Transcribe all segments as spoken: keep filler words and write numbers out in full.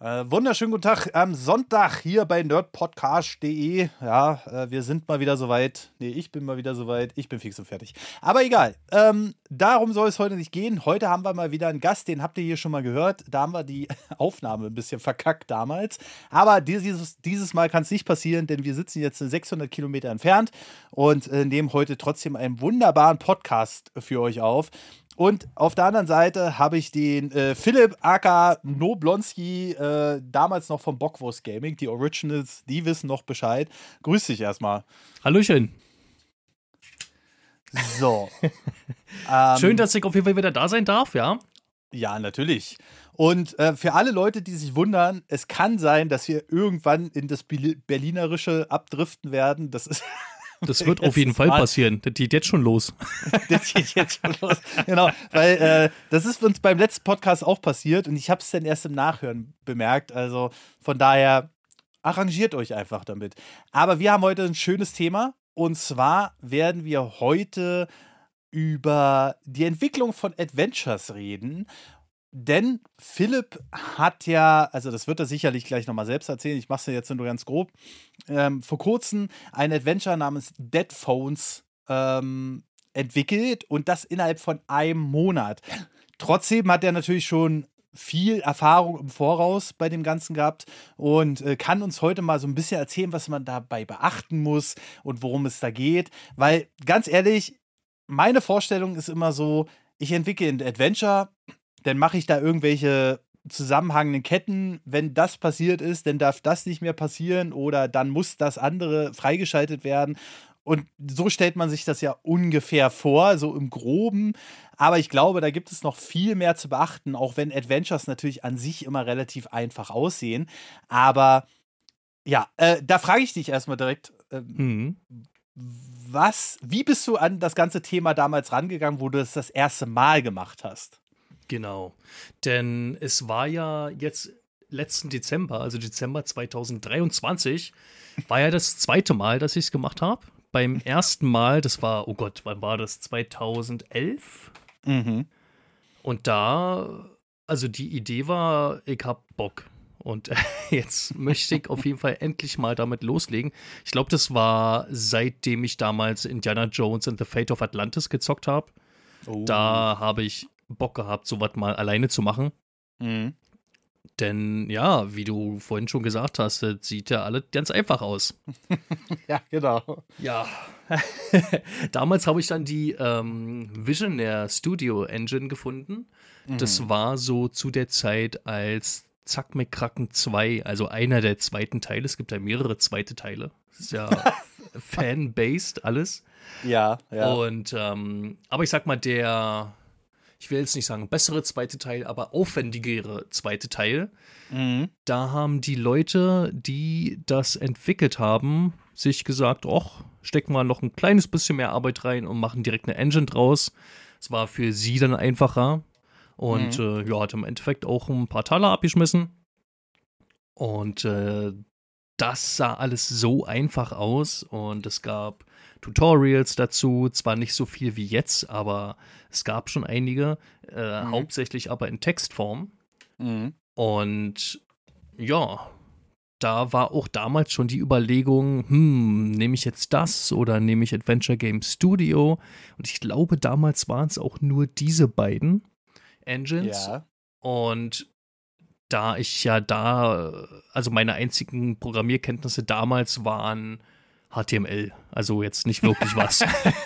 Äh, wunderschönen guten Tag am Sonntag hier bei nerdpodcast punkt de. Ja, äh, wir sind mal wieder soweit. Nee, ich bin mal wieder soweit. Ich bin fix und fertig. Aber egal. Ähm, darum soll es heute nicht gehen. Heute haben wir mal wieder einen Gast, den habt ihr hier schon mal gehört. Da haben wir die Aufnahme ein bisschen verkackt damals. Aber dieses, dieses Mal kann es nicht passieren, denn wir sitzen jetzt sechshundert Kilometer entfernt und äh, nehmen heute trotzdem einen wunderbaren Podcast für euch auf. Und auf der anderen Seite habe ich den äh, Philipp aka Noblonski, äh, damals noch vom Bockwurst Gaming. Die Originals, die wissen noch Bescheid. Grüß dich erstmal. Hallöchen. So. ähm, Schön, dass ich auf jeden Fall wieder da sein darf, ja? Ja, natürlich. Und äh, für alle Leute, die sich wundern, es kann sein, dass wir irgendwann in das Berlinerische abdriften werden. Das ist... Das wird auf jeden Fall passieren. Das geht jetzt schon los. Das geht jetzt schon los. Genau, weil äh, das ist uns beim letzten Podcast auch passiert und ich habe es dann erst im Nachhören bemerkt. Also von daher arrangiert euch einfach damit. Aber wir haben heute ein schönes Thema und zwar werden wir heute über die Entwicklung von Adventures reden. Denn Philipp hat ja, also das wird er sicherlich gleich nochmal selbst erzählen, ich mache es jetzt nur ganz grob, ähm, vor kurzem ein Adventure namens Dead Phones ähm, entwickelt und das innerhalb von einem Monat. Trotzdem hat er natürlich schon viel Erfahrung im Voraus bei dem Ganzen gehabt und äh, kann uns heute mal so ein bisschen erzählen, was man dabei beachten muss und worum es da geht. Weil, ganz ehrlich, meine Vorstellung ist immer so, ich entwickle ein Adventure, dann mache ich da irgendwelche zusammenhangenden Ketten. Wenn das passiert ist, dann darf das nicht mehr passieren oder dann muss das andere freigeschaltet werden. Und so stellt man sich das ja ungefähr vor, so im Groben. Aber ich glaube, da gibt es noch viel mehr zu beachten, auch wenn Adventures natürlich an sich immer relativ einfach aussehen. Aber ja, äh, da frage ich dich erstmal direkt, äh, mhm. was, wie bist du an das ganze Thema damals rangegangen, wo du es das erste Mal gemacht hast? Genau, denn es war ja jetzt letzten Dezember, also Dezember zweitausenddreiundzwanzig, war ja das zweite Mal, dass ich es gemacht habe. Beim ersten Mal, das war, oh Gott, wann war das? zweitausendelf? Mhm. Und da, also die Idee war, ich hab Bock. Und jetzt möchte ich auf jeden Fall endlich mal damit loslegen. Ich glaube, das war seitdem ich damals Indiana Jones and the Fate of Atlantis gezockt habe. Oh. Da habe ich Bock gehabt, sowas mal alleine zu machen. Mhm. Denn ja, wie du vorhin schon gesagt hast, das sieht ja alles ganz einfach aus. Ja, genau. Ja. Damals habe ich dann die ähm, Visionaire Studio Engine gefunden. Mhm. Das war so zu der Zeit, als Zack McCracken zwei, also einer der zweiten Teile. Es gibt ja mehrere zweite Teile. Das ist ja fan-based alles. Ja, ja. Und, ähm, aber ich sag mal, der ich will jetzt nicht sagen bessere zweite Teil, aber aufwendigere zweite Teil. Mhm. Da haben die Leute, die das entwickelt haben, sich gesagt, ach, stecken wir noch ein kleines bisschen mehr Arbeit rein und machen direkt eine Engine draus. Es war für sie dann einfacher und mhm. äh, ja, hat im Endeffekt auch ein paar Taler abgeschmissen. Und äh, das sah alles so einfach aus und es gab Tutorials dazu, zwar nicht so viel wie jetzt, aber es gab schon einige, äh, mhm. hauptsächlich aber in Textform. Mhm. Und ja, da war auch damals schon die Überlegung, hm, nehme ich jetzt das oder nehme ich Adventure Game Studio? Und ich glaube, damals waren es auch nur diese beiden Engines. Ja. Und da ich ja da, also meine einzigen Programmierkenntnisse damals waren H T M L, also jetzt nicht wirklich was.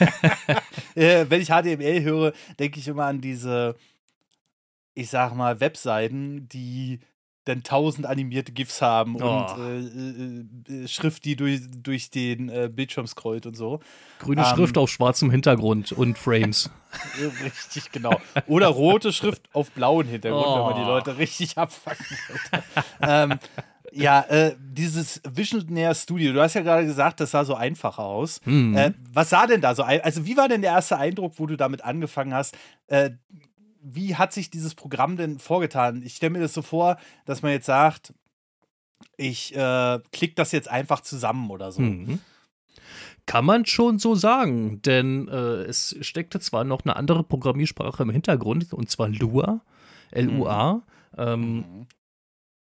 äh, wenn ich H T M L höre, denke ich immer an diese, ich sag mal, Webseiten, die dann tausend animierte GIFs haben oh. und äh, äh, Schrift, die durch, durch den äh, Bildschirm scrollt und so. Grüne ähm, Schrift auf schwarzem Hintergrund und Frames. Richtig, genau. Oder rote Schrift auf blauen Hintergrund, oh. wenn man die Leute richtig abfucken will. ähm, Ja, äh, dieses Visionaire Studio, du hast ja gerade gesagt, das sah so einfach aus. Mhm. Äh, was sah denn da so? Also, wie war denn der erste Eindruck, wo du damit angefangen hast? Äh, wie hat sich dieses Programm denn vorgetan? Ich stelle mir das so vor, dass man jetzt sagt, ich äh, klicke das jetzt einfach zusammen oder so. Mhm. Kann man schon so sagen, denn äh, es steckte zwar noch eine andere Programmiersprache im Hintergrund, und zwar Lua, L U A. Mhm. Ähm, mhm.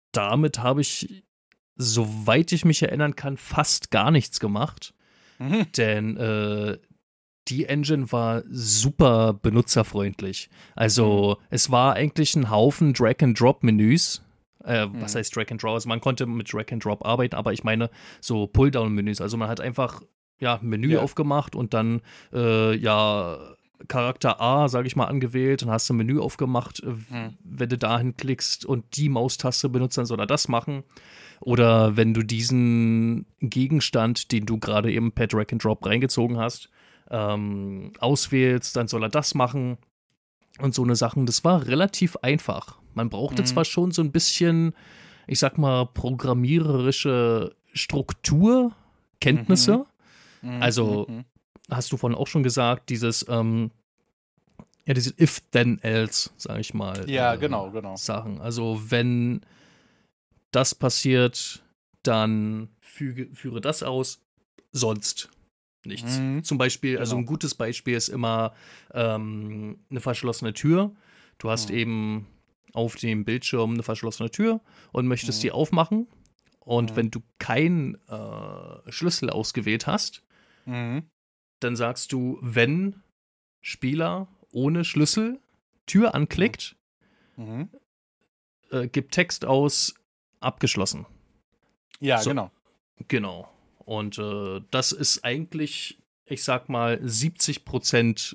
damit habe ich, soweit ich mich erinnern kann, fast gar nichts gemacht. Mhm. Denn äh, die Engine war super benutzerfreundlich. Also mhm. es war eigentlich ein Haufen Drag-and-Drop-Menüs. Äh, mhm. Was heißt Drag-and-Drop? Also man konnte mit Drag-and-Drop arbeiten, aber ich meine so Pull-Down-Menüs. Also man hat einfach ja, ein Menü ja. aufgemacht und dann äh, ja Charakter A, sage ich mal, angewählt, dann hast du ein Menü aufgemacht, mhm. wenn du dahin klickst und die Maustaste benutzt, dann soll er das machen. Oder wenn du diesen Gegenstand, den du gerade eben per Drag and Drop reingezogen hast, ähm, auswählst, dann soll er das machen und so eine Sachen. Das war relativ einfach. Man brauchte mhm. zwar schon so ein bisschen, ich sag mal, programmiererische Struktur, Kenntnisse. Mhm. Also mhm. hast du vorhin auch schon gesagt, dieses, ähm, ja, diese If-Then-Else, sag ich mal. Ja, äh, genau, genau. Sachen. Also, wenn das passiert, dann füge, führe das aus, sonst nichts. Mhm. Zum Beispiel, genau. also ein gutes Beispiel ist immer ähm, eine verschlossene Tür. Du hast mhm. eben auf dem Bildschirm eine verschlossene Tür und möchtest mhm. die aufmachen. Und mhm. wenn du keinen äh, Schlüssel ausgewählt hast, mhm. dann sagst du, wenn Spieler ohne Schlüssel Tür anklickt, mhm. äh, gibt Text aus, abgeschlossen. Ja, so, genau. Genau. Und äh, das ist eigentlich, ich sag mal, siebzig Prozent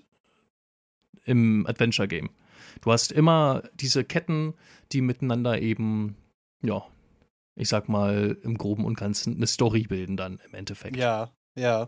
im Adventure-Game. Du hast immer diese Ketten, die miteinander eben, ja, ich sag mal, im Groben und Ganzen eine Story bilden dann im Endeffekt. Ja, ja.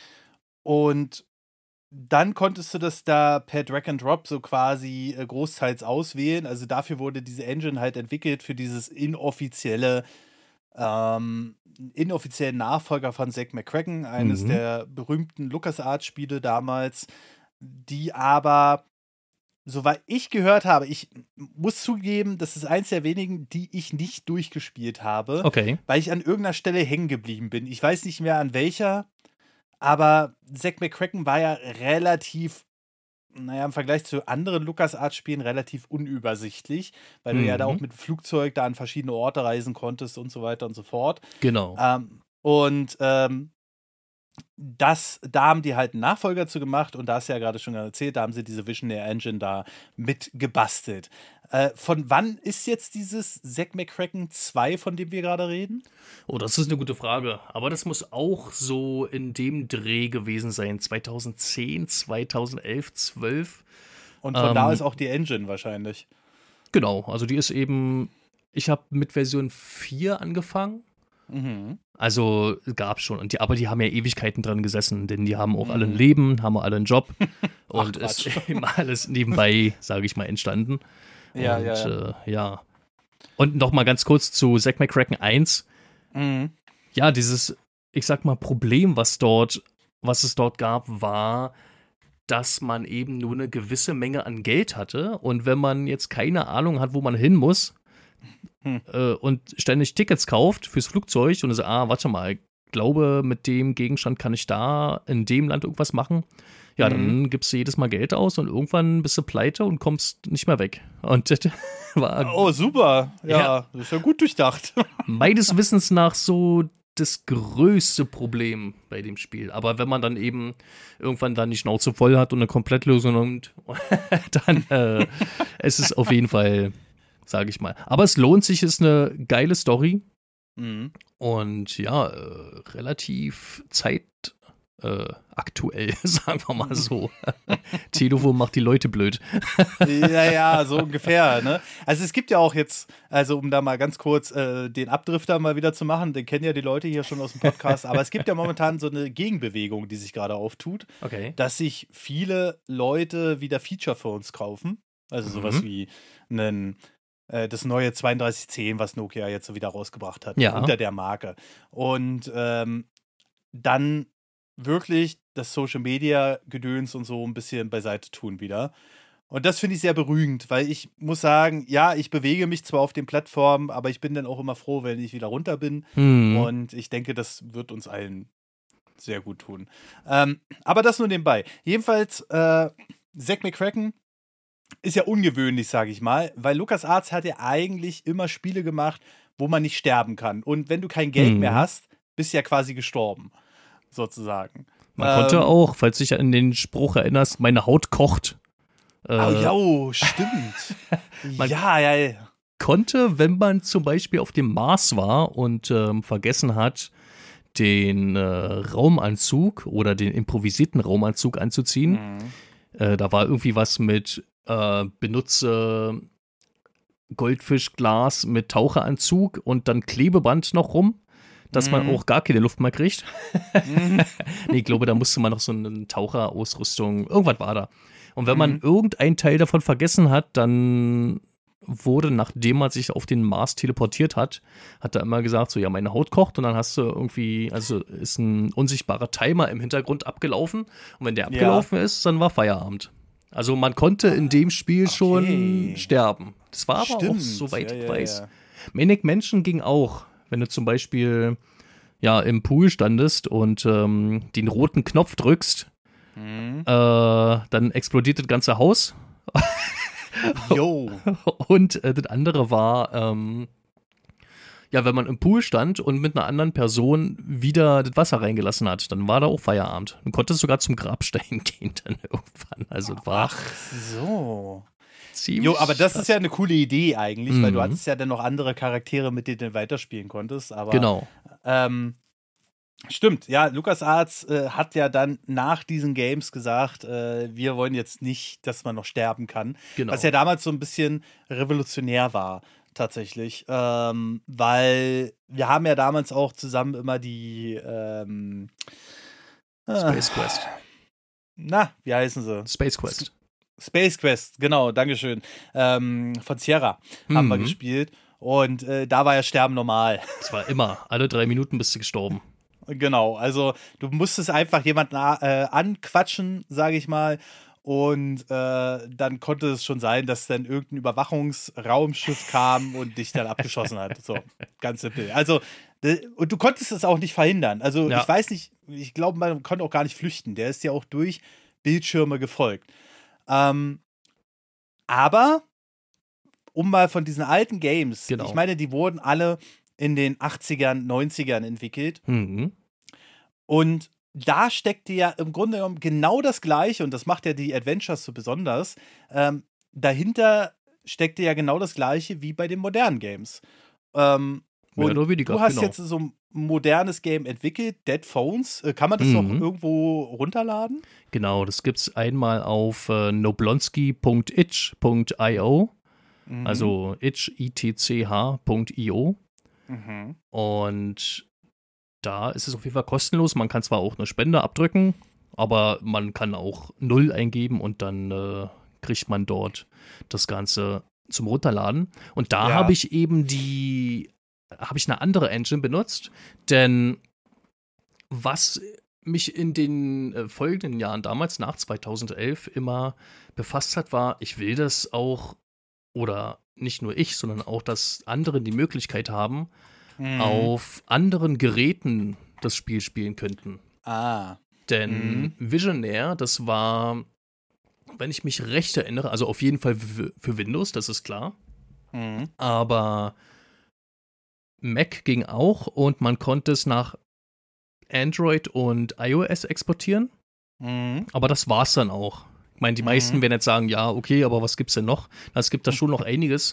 Und dann konntest du das da per Drag and Drop so quasi äh, großteils auswählen. Also dafür wurde diese Engine halt entwickelt, für dieses inoffizielle, ähm, inoffiziellen Nachfolger von Zack McCracken, eines mhm. der berühmten LucasArts-Spiele damals, die aber, soweit ich gehört habe, ich muss zugeben, das ist eins der wenigen, die ich nicht durchgespielt habe, okay. weil ich an irgendeiner Stelle hängen geblieben bin. Ich weiß nicht mehr an welcher. Aber Zack McCracken war ja relativ, naja, im Vergleich zu anderen LucasArts-Spielen relativ unübersichtlich, weil mhm. du ja da auch mit dem Flugzeug da an verschiedene Orte reisen konntest und so weiter und so fort. Genau. Ähm, und ähm, das, da haben die halt einen Nachfolger zu gemacht und da hast du ja gerade schon erzählt, da haben sie diese Visionary Engine da mit gebastelt. Äh, von wann ist jetzt dieses Zack McCracken zwei, von dem wir gerade reden? Oh, das ist eine gute Frage. Aber das muss auch so in dem Dreh gewesen sein. zweitausendzehn, zweitausendelf, zwölf. Und von ähm, da ist auch die Engine wahrscheinlich. Genau, also die ist eben, ich habe mit Version vier angefangen. Mhm. Also gab es schon. Und die, aber die haben ja Ewigkeiten dran gesessen, denn die haben auch mhm. alle ein Leben, haben alle einen Job. Und ist immer alles nebenbei, sage ich mal, entstanden. Ja, und ja, ja. Äh, ja. Und noch mal ganz kurz zu Zack McCracken eins. Mhm. Ja, dieses, ich sag mal, Problem, was dort, was es dort gab, war, dass man eben nur eine gewisse Menge an Geld hatte. Und wenn man jetzt keine Ahnung hat, wo man hin muss, hm. äh, und ständig Tickets kauft fürs Flugzeug und so, ah, warte mal, ich glaube, mit dem Gegenstand kann ich da in dem Land irgendwas machen. Ja, mhm. dann gibst du jedes Mal Geld aus und irgendwann bist du pleite und kommst nicht mehr weg. Und das war. Oh, super. Ja, ja, das ist ja gut durchdacht. Meines Wissens nach so das größte Problem bei dem Spiel. Aber wenn man dann eben irgendwann dann die Schnauze voll hat und eine Komplettlösung nimmt, dann äh, ist es auf jeden Fall, sage ich mal. Aber es lohnt sich, ist eine geile Story. Mhm. Und ja, äh, relativ Zeit. Äh, aktuell, sagen wir mal so. Telefon macht die Leute blöd. Ja, ja, so ungefähr, ne? Also es gibt ja auch jetzt, also um da mal ganz kurz äh, den Abdrifter mal wieder zu machen, den kennen ja die Leute hier schon aus dem Podcast, aber es gibt ja momentan so eine Gegenbewegung, die sich gerade auftut, okay. dass sich viele Leute wieder Feature-Phones kaufen, also mhm. sowas wie einen äh, das neue zweiunddreißig zehn, was Nokia jetzt so wieder rausgebracht hat, ja. unter der Marke. Und ähm, dann wirklich das Social-Media-Gedöns und so ein bisschen beiseite tun wieder. Und das finde ich sehr beruhigend, weil ich muss sagen, ja, ich bewege mich zwar auf den Plattformen, aber ich bin dann auch immer froh, wenn ich wieder runter bin. Mhm. Und ich denke, das wird uns allen sehr gut tun. Ähm, aber das nur nebenbei. Jedenfalls, äh, Zack McCracken ist ja ungewöhnlich, sage ich mal, weil LucasArts hat ja eigentlich immer Spiele gemacht, wo man nicht sterben kann. Und wenn du kein Geld Mhm. mehr hast, bist du ja quasi gestorben, sozusagen. Man Ähm, konnte auch, falls du dich an den Spruch erinnerst, meine Haut kocht. Äh, Oh, ja, oh, stimmt. Man- ja, ja, ja. konnte, wenn man zum Beispiel auf dem Mars war und ähm, vergessen hat, den äh, Raumanzug oder den improvisierten Raumanzug anzuziehen. Mhm. Äh, da war irgendwie was mit äh, benutze Goldfischglas mit Taucheranzug und dann Klebeband noch rum, dass man Mhm. auch gar keine Luft mehr kriegt. Mhm. Nee, ich glaube, da musste man noch so eine Taucherausrüstung, irgendwas war da. Und wenn man Mhm. irgendein Teil davon vergessen hat, dann wurde, nachdem man sich auf den Mars teleportiert hat, hat er immer gesagt, so, ja, meine Haut kocht und dann hast du irgendwie, also ist ein unsichtbarer Timer im Hintergrund abgelaufen und wenn der abgelaufen ist, dann war Feierabend. Also man konnte in dem Spiel Okay. schon sterben. Das war aber Stimmt. auch, soweit Ja, ich ja, weiß. ja. Manic Mansion ging auch, wenn du zum Beispiel ja im Pool standest und ähm, den roten Knopf drückst, Mhm. äh, dann explodiert das ganze Haus. Jo. Und äh, das andere war, ähm, ja, wenn man im Pool stand und mit einer anderen Person wieder das Wasser reingelassen hat, dann war da auch Feierabend. Du konntest sogar zum Grabstein gehen dann irgendwann. Also es war Ach so. ziemlich Jo, aber das krass. ist ja eine coole Idee eigentlich, weil du Mhm. hattest ja dann noch andere Charaktere, mit denen du weiterspielen konntest. Aber Genau. ähm, stimmt, ja, LucasArts äh, hat ja dann nach diesen Games gesagt, äh, wir wollen jetzt nicht, dass man noch sterben kann. Genau. Was ja damals so ein bisschen revolutionär war, tatsächlich. Ähm, weil wir haben ja damals auch zusammen immer die ähm, äh, Space Quest. Na, wie heißen sie? Space Quest. Space Quest, genau, Dankeschön. Ähm, von Sierra haben wir Mhm. gespielt. Und äh, da war ja Sterben normal. Das war immer. Alle drei Minuten bist du gestorben. Genau, also du musstest einfach jemanden äh, anquatschen, sage ich mal. Und äh, dann konnte es schon sein, dass dann irgendein Überwachungsraumschiff kam und dich dann abgeschossen hat. So, ganz simpel. Also, d- und du konntest es auch nicht verhindern. Also, Ja. ich weiß nicht, ich glaube, man konnte auch gar nicht flüchten. Der ist ja auch durch Bildschirme gefolgt. Ähm, aber, um mal von diesen alten Games, Genau. ich meine, die wurden alle in den achtzigern, neunzigern entwickelt. Mhm. Und da steckte ja im Grunde genommen genau das Gleiche, und das macht ja die Adventures so besonders. Ähm, dahinter steckte ja genau das Gleiche wie bei den modernen Games. Ähm, Mehr und oder weniger, du hast genau. jetzt so ein modernes Game entwickelt, Dead Phones. Äh, kann man das noch Mhm. irgendwo runterladen? Genau, das gibt's einmal auf äh, noblonsky punkt itch punkt io, Mhm. also itch, I T C H punkt I O. Mhm. Und da ist es auf jeden Fall kostenlos. Man kann zwar auch eine Spende abdrücken, aber man kann auch null eingeben und dann äh, kriegt man dort das Ganze zum Runterladen. Und da Ja. habe ich eben die, habe ich eine andere Engine benutzt, denn was mich in den äh, folgenden Jahren, damals nach zweitausendelf, immer befasst hat, war, ich will das auch, oder nicht nur ich, sondern auch, dass andere die Möglichkeit haben, Mhm. auf anderen Geräten das Spiel spielen könnten. Ah. Denn Mhm. Visionaire, das war, wenn ich mich recht erinnere, also auf jeden Fall für, für Windows, das ist klar, Mhm. aber Mac ging auch und man konnte es nach Android und iOS exportieren, Mhm. aber das war's dann auch. Ich meine, die Mhm. meisten werden jetzt sagen, ja, okay, aber was gibt's denn noch? Es gibt da schon noch einiges.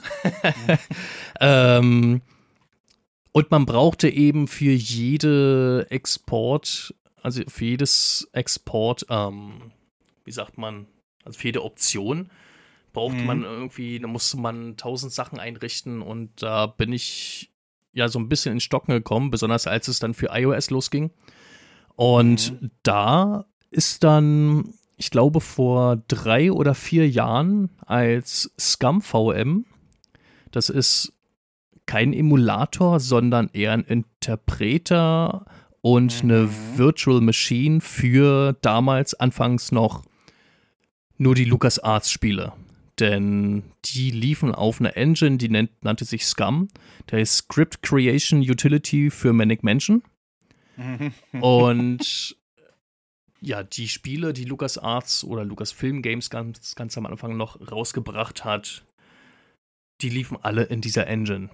ähm, und man brauchte eben für jede Export, also für jedes Export, ähm, wie sagt man, also für jede Option brauchte Mhm. man irgendwie, da musste man tausend Sachen einrichten und da bin ich ja so ein bisschen in Stocken gekommen, besonders als es dann für iOS losging. Und Mhm. da ist dann, ich glaube, vor drei oder vier Jahren als ScumVM, das ist kein Emulator, sondern eher ein Interpreter und Mhm. eine Virtual Machine für damals anfangs noch nur die LucasArts-Spiele. Denn die liefen auf einer Engine, die nennt, nannte sich Scum. Der ist Script Creation Utility für Manic Mansion. Mhm. Und ja, die Spiele, die LucasArts oder Lucasfilm Games ganz, ganz am Anfang noch rausgebracht hat, die liefen alle in dieser Engine.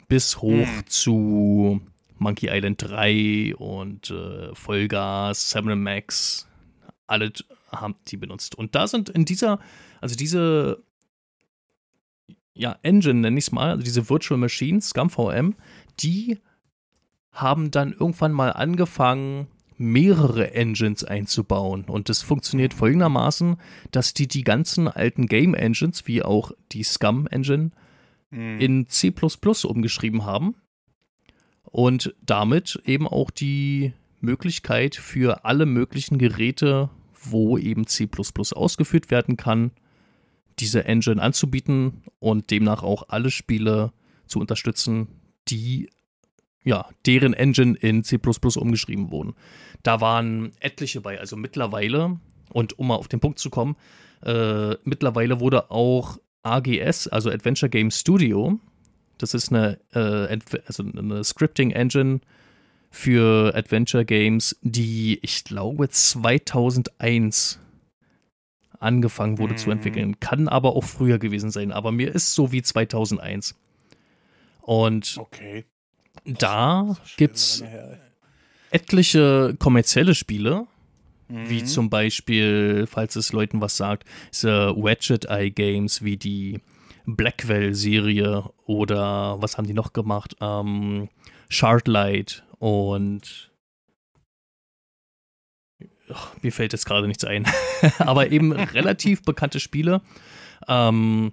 bis hoch hm. zu Monkey Island drei und äh, Vollgas, Sam Max, alle haben die benutzt. Und da sind in dieser, also diese ja, Engine, nenne ich es mal, also diese Virtual Machines, ScumVM, die haben dann irgendwann mal angefangen, mehrere Engines einzubauen. Und das funktioniert folgendermaßen, dass die die ganzen alten Game Engines, wie auch die Scum Engine, mhm. in C plus plus umgeschrieben haben. Und damit eben auch die Möglichkeit für alle möglichen Geräte, wo eben C plus plus ausgeführt werden kann, diese Engine anzubieten und demnach auch alle Spiele zu unterstützen, die ja, deren Engine in C plus plus umgeschrieben wurden. Da waren etliche bei, also mittlerweile, und um mal auf den Punkt zu kommen, äh, mittlerweile wurde auch A G S, also Adventure Game Studio, das ist eine, äh, also eine Scripting-Engine für Adventure Games, die, ich glaube, zweitausendeins angefangen wurde mhm. zu entwickeln. Kann aber auch früher gewesen sein, aber mir ist so wie zweitausendeins. Und okay. Da gibt's etliche kommerzielle Spiele, mhm. wie zum Beispiel, falls es Leuten was sagt, so Ratchet Eye Games wie die Blackwell-Serie oder was haben die noch gemacht? Ähm, Shardlight und oh, mir fällt jetzt gerade nichts ein. Aber eben relativ bekannte Spiele, ähm,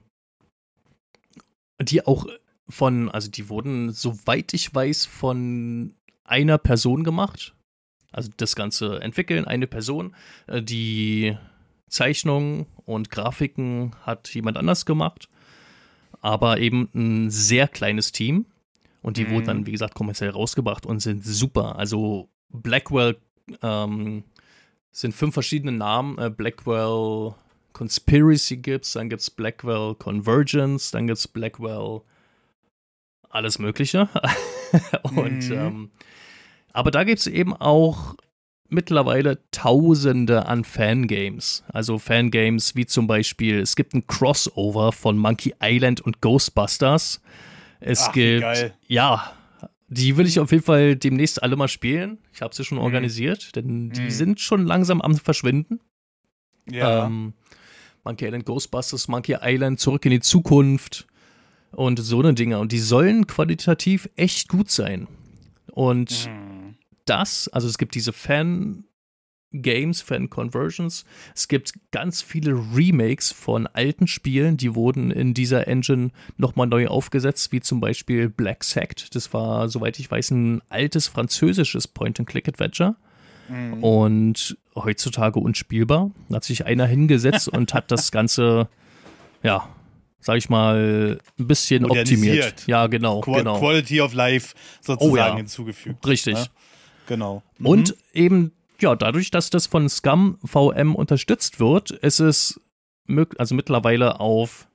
die auch von, also die wurden, soweit ich weiß, von einer Person gemacht. Also das Ganze entwickeln, eine Person. Die Zeichnungen und Grafiken hat jemand anders gemacht. Aber eben ein sehr kleines Team. Und die mhm. wurden dann, wie gesagt, kommerziell rausgebracht und sind super. Also Blackwell ähm, sind fünf verschiedene Namen. Äh, Blackwell Conspiracy gibt's, dann gibt's Blackwell Convergence, dann gibt's Blackwell alles Mögliche. Und, mhm. ähm, aber da gibt es eben auch mittlerweile Tausende an Fangames. Also Fangames wie zum Beispiel, es gibt ein Crossover von Monkey Island und Ghostbusters. Es Ach, gibt, geil. ja, die will ich auf jeden Fall demnächst alle mal spielen. Ich habe sie schon mhm. organisiert, denn die mhm. sind schon langsam am Verschwinden. Ja. Ähm, Monkey Island, Ghostbusters, Monkey Island, Zurück in die Zukunft. Und so eine Dinge. Und die sollen qualitativ echt gut sein. Und mhm. das, also es gibt diese Fan-Games, Fan-Conversions. Es gibt ganz viele Remakes von alten Spielen, die wurden in dieser Engine nochmal neu aufgesetzt, wie zum Beispiel Black Sect. Das war, soweit ich weiß, ein altes französisches Point-and-Click-Adventure. Mhm. Und heutzutage unspielbar. Da hat sich einer hingesetzt und hat das Ganze, ja, sag ich mal, ein bisschen optimiert. Ja, genau, Qu- genau. Quality of Life sozusagen oh, ja. hinzugefügt. Richtig. Ne? Genau. Mhm. Und eben, ja, dadurch, dass das von ScumVM unterstützt wird, ist es mög- also mittlerweile auf,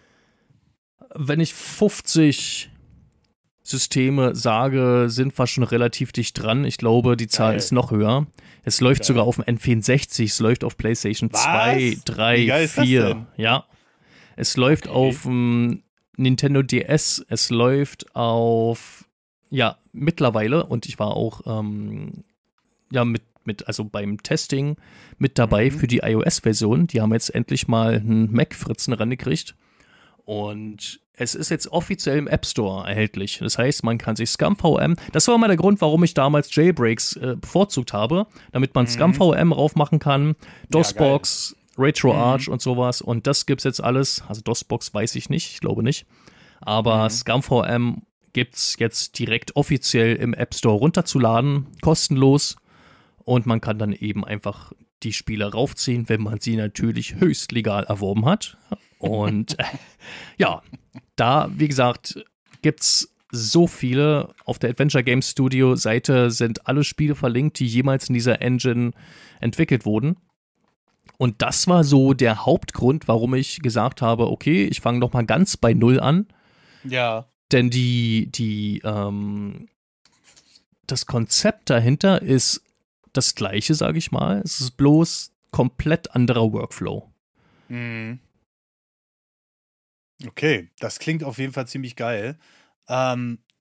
wenn ich fünfzig Systeme sage, sind wir schon relativ dicht dran. Ich glaube, die Zahl Geil. ist noch höher. Es läuft Geil. sogar auf dem N vierundsechzig, es läuft auf PlayStation Was? zwei, drei, vier. Ja. Es läuft okay. auf dem Nintendo D S, es läuft auf, ja, mittlerweile, und ich war auch, ähm, ja, mit, mit, also beim Testing mit dabei mhm. für die iOS-Version. Die haben jetzt endlich mal einen Mac-Fritzen rangekriegt. Und es ist jetzt offiziell im App Store erhältlich. Das heißt, man kann sich ScumVM, das war mal der Grund, warum ich damals Jailbreaks äh, bevorzugt habe, damit man mhm. ScumVM raufmachen kann, DOSBox, ja, RetroArch mhm. und sowas. Und das gibt's jetzt alles. Also DOSBox weiß ich nicht, ich glaube nicht. Aber mhm. ScumVM gibt's jetzt direkt offiziell im App Store runterzuladen, kostenlos. Und man kann dann eben einfach die Spiele raufziehen, wenn man sie natürlich höchst legal erworben hat. Und äh, ja, da, wie gesagt, gibt's so viele. Auf der Adventure Game Studio Seite sind alle Spiele verlinkt, die jemals in dieser Engine entwickelt wurden. Und das war so der Hauptgrund, warum ich gesagt habe, okay, ich fange noch mal ganz bei Null an. Ja. Denn die, die, ähm, das Konzept dahinter ist das gleiche, sage ich mal. Es ist bloß komplett anderer Workflow. Mhm. Okay, das klingt auf jeden Fall ziemlich geil. Ähm,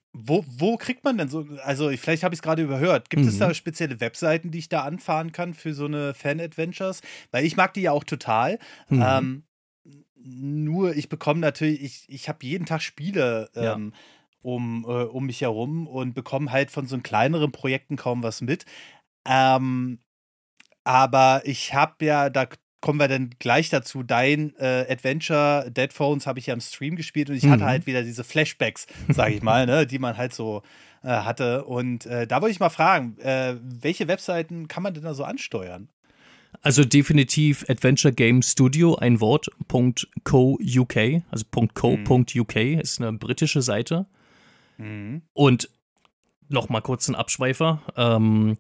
Wo, wo kriegt man denn so, also vielleicht habe ich es gerade überhört, gibt Mhm. es da spezielle Webseiten, die ich da anfahren kann für so eine Fan-Adventures? Weil ich mag die ja auch total. Mhm. Ähm, nur ich bekomme natürlich, ich, ich habe jeden Tag Spiele Ja. ähm, um, äh, um mich herum und bekomme halt von so kleineren Projekten kaum was mit. Ähm, aber ich habe ja, da kommen wir dann gleich dazu, dein äh, Adventure Dead Phones habe ich ja im Stream gespielt und ich hatte Mhm. halt wieder diese Flashbacks, sage ich mal, ne, die man halt so äh, hatte. Und äh, da wollte ich mal fragen, äh, welche Webseiten kann man denn da so ansteuern? Also definitiv Adventure Game Studio, ein Wort, .co.uk, also .co.uk ist eine britische Seite. Mhm. Und noch mal kurz ein Abschweifer. Ähm,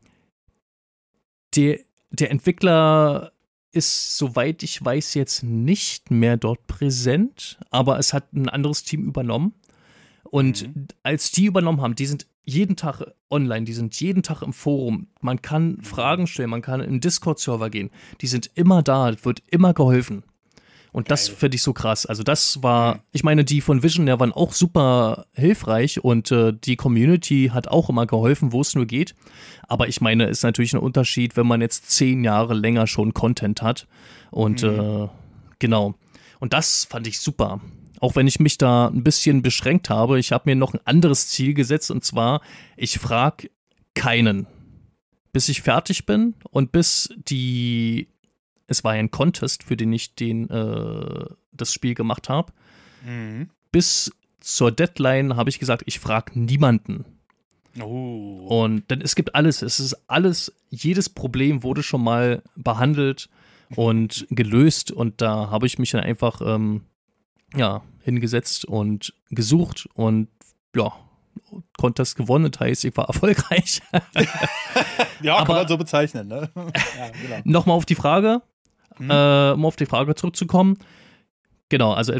der, der Entwickler ist, soweit ich weiß, jetzt nicht mehr dort präsent, aber es hat ein anderes Team übernommen. Und Mhm. als die übernommen haben, die sind jeden Tag online, die sind jeden Tag im Forum. Man kann Mhm. Fragen stellen, man kann in den Discord-Server gehen. Die sind immer da, wird immer geholfen. Und das Geil. finde ich so krass. Also das war, Mhm. ich meine, die von Vision, ja, waren auch super hilfreich und äh, die Community hat auch immer geholfen, wo es nur geht. Aber ich meine, ist natürlich ein Unterschied, wenn man jetzt zehn Jahre länger schon Content hat. Und Mhm. äh, genau. Und das fand ich super. Auch wenn ich mich da ein bisschen beschränkt habe, ich habe mir noch ein anderes Ziel gesetzt und zwar, ich frage keinen, bis ich fertig bin und bis die, es war ja ein Contest, für den ich den, äh, das Spiel gemacht habe, Mhm. bis zur Deadline habe ich gesagt, ich frage niemanden. Oh. Und denn es gibt alles, es ist alles, jedes Problem wurde schon mal behandelt und gelöst und da habe ich mich dann einfach ähm, ja, hingesetzt und gesucht und ja, Contest gewonnen, das heißt, ich war erfolgreich. Ja, kann aber- man so bezeichnen, ne? Ja, genau. Nochmal auf die Frage, Mhm. äh, um auf die Frage zurückzukommen. Genau, also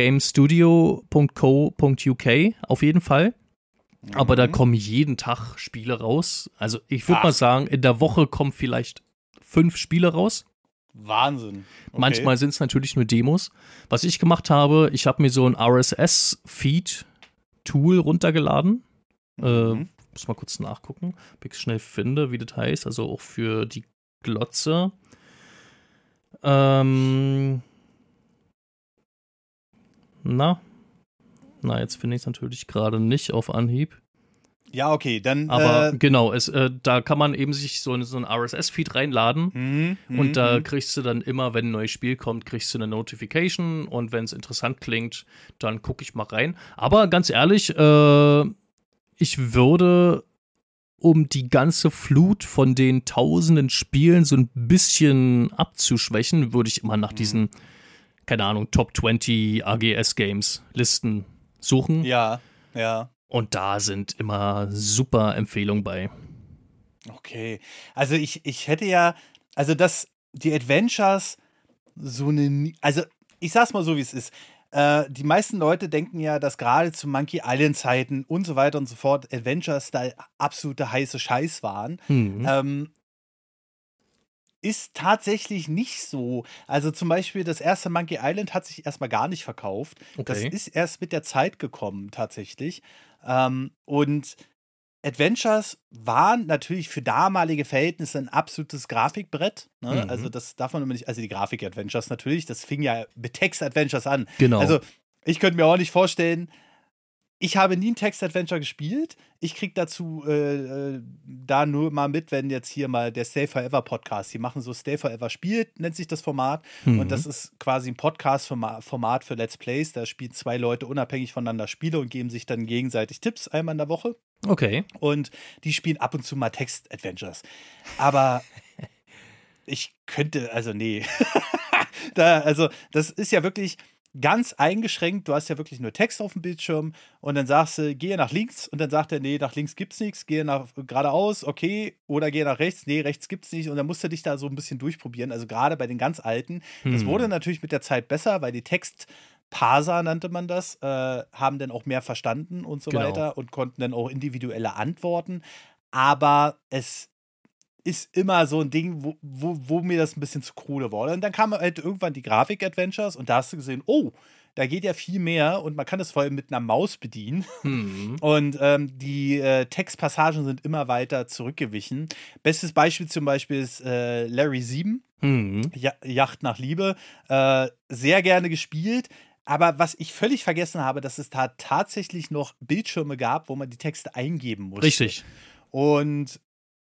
adventuregamestudio.co.uk auf jeden Fall. Aber da Mhm. kommen jeden Tag Spiele raus. Also ich würde Ach. mal sagen, in der Woche kommen vielleicht fünf Spiele raus. Wahnsinn. Okay. Manchmal sind es natürlich nur Demos. Was ich gemacht habe, ich habe mir so ein R S S-Feed-Tool runtergeladen. Äh, Mhm. muss mal kurz nachgucken, ob ich es schnell finde, wie das heißt. Also auch für die Glotze. Ähm, na, na, jetzt finde ich es natürlich gerade nicht auf Anhieb. Ja, okay, dann. Aber äh, genau, es, äh, da kann man eben sich so, so ein R S S-Feed reinladen. mhm, mhm, Und da mhm. kriegst du dann immer, wenn ein neues Spiel kommt, kriegst du eine Notification und wenn es interessant klingt, dann gucke ich mal rein. Aber ganz ehrlich, äh, ich würde, um die ganze Flut von den tausenden Spielen so ein bisschen abzuschwächen, würde ich immer nach Mhm. diesen, keine Ahnung, Top zwanzig A G S-Games Listen suchen. Ja, ja. Und da sind immer super Empfehlungen bei. Okay. Also ich, ich hätte ja, also dass die Adventures so eine, Ni- also ich sag's mal so, wie es ist. Äh, die meisten Leute denken ja, dass gerade zu Monkey Island Zeiten und so weiter und so fort Adventures da absolute heiße Scheiß waren. Hm. Ähm, ist tatsächlich nicht so. Also zum Beispiel das erste Monkey Island hat sich erstmal gar nicht verkauft. Das Okay. ist erst mit der Zeit gekommen, tatsächlich. Ähm, und Adventures waren natürlich für damalige Verhältnisse ein absolutes Grafikbrett. Ne? Mhm. Also das darf man immer nicht, also die Grafik-Adventures natürlich, das fing ja mit Text-Adventures an. Genau. Also ich könnte mir auch nicht vorstellen, ich habe nie ein Text-Adventure gespielt. Ich krieg dazu äh, äh, da nur mal mit, wenn jetzt hier mal der Stay Forever Podcast, die machen so Stay Forever spielt, nennt sich das Format. Mhm. Und das ist quasi ein Podcast-Format für Let's Plays. Da spielen zwei Leute unabhängig voneinander Spiele und geben sich dann gegenseitig Tipps einmal in der Woche. Okay. Und die spielen ab und zu mal Text-Adventures. Aber ich könnte, also nee. da, also, das ist ja wirklich ganz eingeschränkt. Du hast ja wirklich nur Text auf dem Bildschirm und dann sagst du, gehe nach links und dann sagt er, nee, nach links gibt's nichts, gehe nach geradeaus, okay, oder gehe nach rechts, nee, rechts gibt's nicht und dann musst du dich da so ein bisschen durchprobieren. Also gerade bei den ganz alten. Das Hm. wurde natürlich mit der Zeit besser, weil die Textparser nannte man das, äh, haben dann auch mehr verstanden und so Genau. weiter und konnten dann auch individuelle Antworten. Aber es ist immer so ein Ding, wo, wo, wo mir das ein bisschen zu krude wurde. Und dann kamen halt irgendwann die Grafik-Adventures und da hast du gesehen, oh, da geht ja viel mehr und man kann das vor allem mit einer Maus bedienen. Mhm. Und ähm, die äh, Textpassagen sind immer weiter zurückgewichen. Bestes Beispiel zum Beispiel ist äh, Larry sieben, Mhm. ja Yacht nach Liebe. Äh, sehr gerne gespielt. Aber was ich völlig vergessen habe, dass es da tatsächlich noch Bildschirme gab, wo man die Texte eingeben musste. Richtig. Und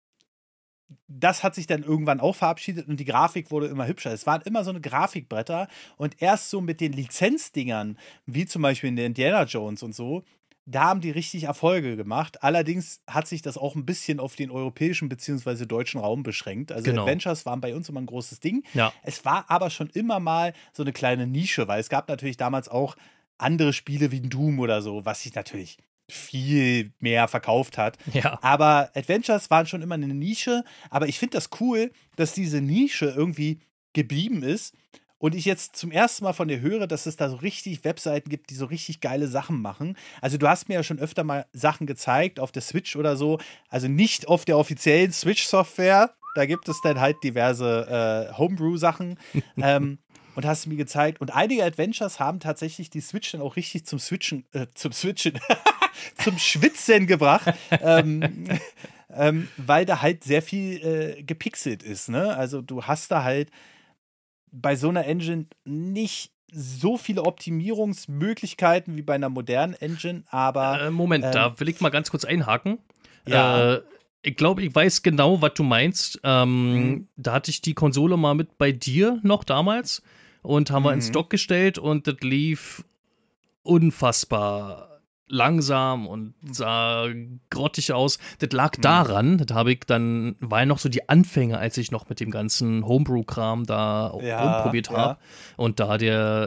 das hat sich dann irgendwann auch verabschiedet und die Grafik wurde immer hübscher. Es waren immer so eine Grafikbretter und erst so mit den Lizenzdingern, wie zum Beispiel in der Indiana Jones und so, da haben die richtig Erfolge gemacht. Allerdings hat sich das auch ein bisschen auf den europäischen bzw. deutschen Raum beschränkt. Also Genau. Adventures waren bei uns immer ein großes Ding. Ja. Es war aber schon immer mal so eine kleine Nische, weil es gab natürlich damals auch andere Spiele wie Doom oder so, was sich natürlich viel mehr verkauft hat. Ja. Aber Adventures waren schon immer eine Nische. Aber ich finde das cool, dass diese Nische irgendwie geblieben ist. Und ich jetzt zum ersten Mal von dir höre, dass es da so richtig Webseiten gibt, die so richtig geile Sachen machen. Also du hast mir ja schon öfter mal Sachen gezeigt auf der Switch oder so. Also nicht auf der offiziellen Switch-Software. Da gibt es dann halt diverse äh, Homebrew-Sachen. ähm, und hast mir gezeigt. Und einige Adventures haben tatsächlich die Switch dann auch richtig zum Switchen, äh, zum Switchen, zum Schwitzen gebracht. ähm, ähm, weil da halt sehr viel äh, gepixelt ist, ne? Also du hast da halt bei so einer Engine nicht so viele Optimierungsmöglichkeiten wie bei einer modernen Engine, aber Äh, Moment, ähm, da will ich mal ganz kurz einhaken. Ja. Äh, ich glaube, ich weiß genau, was du meinst. Ähm, Mhm. Da hatte ich die Konsole mal mit bei dir noch damals und haben wir in Mhm. Stock gestellt und das lief unfassbar langsam und sah grottig aus. Das lag Mhm. daran, das habe ich dann, war ja noch so die Anfänge, als ich noch mit dem ganzen Homebrew-Kram da Ja, rumprobiert ja. habe. Und da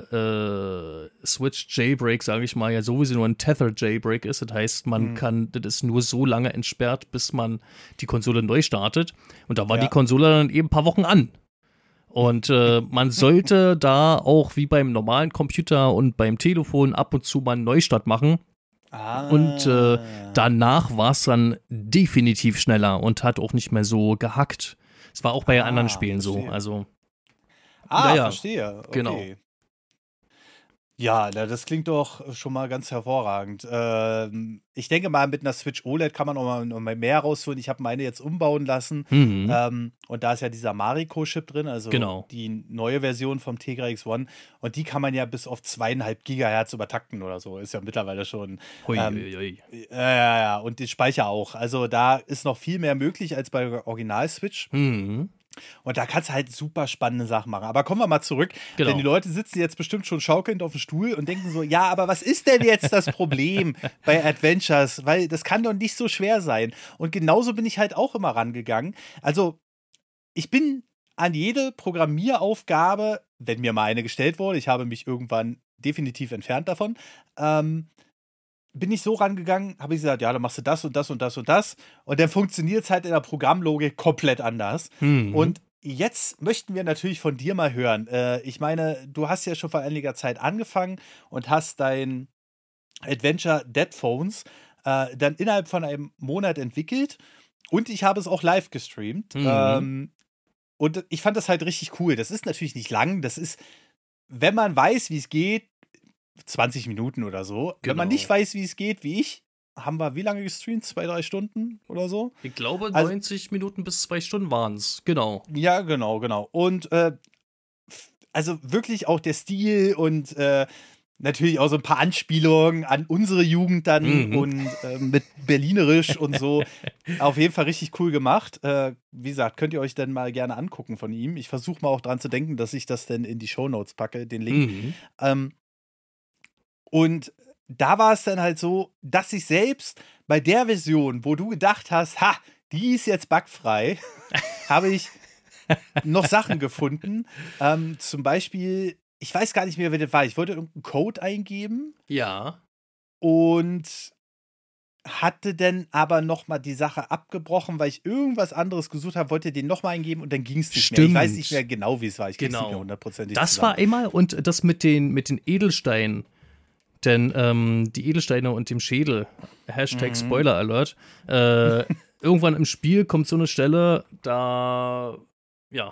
der äh, Switch Jailbreak, sage ich mal, ja sowieso nur ein Tether Jailbreak ist. Das heißt, man Mhm. kann, das ist nur so lange entsperrt, bis man die Konsole neu startet. Und da war Ja. die Konsole dann eben ein paar Wochen an. Und äh, man sollte da auch wie beim normalen Computer und beim Telefon ab und zu mal einen Neustart machen. Ah. Und äh, danach war es dann definitiv schneller und hat auch nicht mehr so gehackt. Es war auch bei Ah, anderen Spielen so. verstehe. Also, Ah, ja, ja. verstehe. Okay. Genau. Ja, na, das klingt doch schon mal ganz hervorragend. Ähm, ich denke mal, mit einer Switch O L E D kann man noch mal, noch mal mehr rausholen. Ich habe meine jetzt umbauen lassen. Mhm. Ähm, und da ist ja dieser Mariko-Chip drin, also Genau. die neue Version vom Tegra X eins. Und die kann man ja bis auf zweieinhalb Gigahertz übertakten oder so. Ist ja mittlerweile schon. Hui, ähm, hui, hui. Ja, ja, ja. Und den Speicher auch. Also da ist noch viel mehr möglich als bei der Original-Switch. Mhm. Und da kannst du halt super spannende Sachen machen. Aber kommen wir mal zurück. Genau. Denn die Leute sitzen jetzt bestimmt schon schaukelnd auf dem Stuhl und denken so, ja, aber was ist denn jetzt das Problem bei Adventures? Weil das kann doch nicht so schwer sein. Und genauso bin ich halt auch immer rangegangen. Also, ich bin an jede Programmieraufgabe, wenn mir mal eine gestellt wurde, ich habe mich irgendwann definitiv entfernt davon, ähm, bin ich so rangegangen, habe ich gesagt, ja, dann machst du das und das und das und das. Und dann funktioniert es halt in der Programmlogik komplett anders. Mhm. Und jetzt möchten wir natürlich von dir mal hören. Äh, ich meine, du hast ja schon vor einiger Zeit angefangen und hast dein Adventure Dead Phones äh, dann innerhalb von einem Monat entwickelt. Und ich habe es auch live gestreamt. Mhm. Ähm, und ich fand das halt richtig cool. Das ist natürlich nicht lang. Das ist, wenn man weiß, wie es geht, zwanzig Minuten oder so. Wenn man Genau. nicht weiß, wie es geht, wie ich, haben wir wie lange gestreamt? Zwei, drei Stunden oder so? Ich glaube, Also- neunzig Minuten bis zwei Stunden waren es. Genau. Ja, genau, genau. Und äh, f- also wirklich auch der Stil und äh, natürlich auch so ein paar Anspielungen an unsere Jugend dann Mhm. und äh, mit Berlinerisch und so. Auf jeden Fall richtig cool gemacht. Äh, wie gesagt, könnt ihr euch dann mal gerne angucken von ihm. Ich versuche mal auch dran zu denken, dass ich das dann in die Shownotes packe, den Link. Mhm. Ähm, und da war es dann halt so, dass ich selbst bei der Version, wo du gedacht hast, ha, die ist jetzt bugfrei, habe ich noch Sachen gefunden. Ähm, zum Beispiel, ich weiß gar nicht mehr, wer das war. Ich wollte irgendeinen Code eingeben Ja. und hatte dann aber nochmal die Sache abgebrochen, weil ich irgendwas anderes gesucht habe, wollte den nochmal eingeben und dann ging es nicht mehr. Ich weiß Stimmt. nicht mehr genau, wie es war. Ich krieg's Genau. nicht mehr hundertprozentig Das zusammen. war einmal und das mit den, mit den Edelsteinen. Denn ähm, die Edelsteine und dem Schädel, Hashtag Mhm. Spoiler Alert, äh, irgendwann im Spiel kommt so eine Stelle, da ja,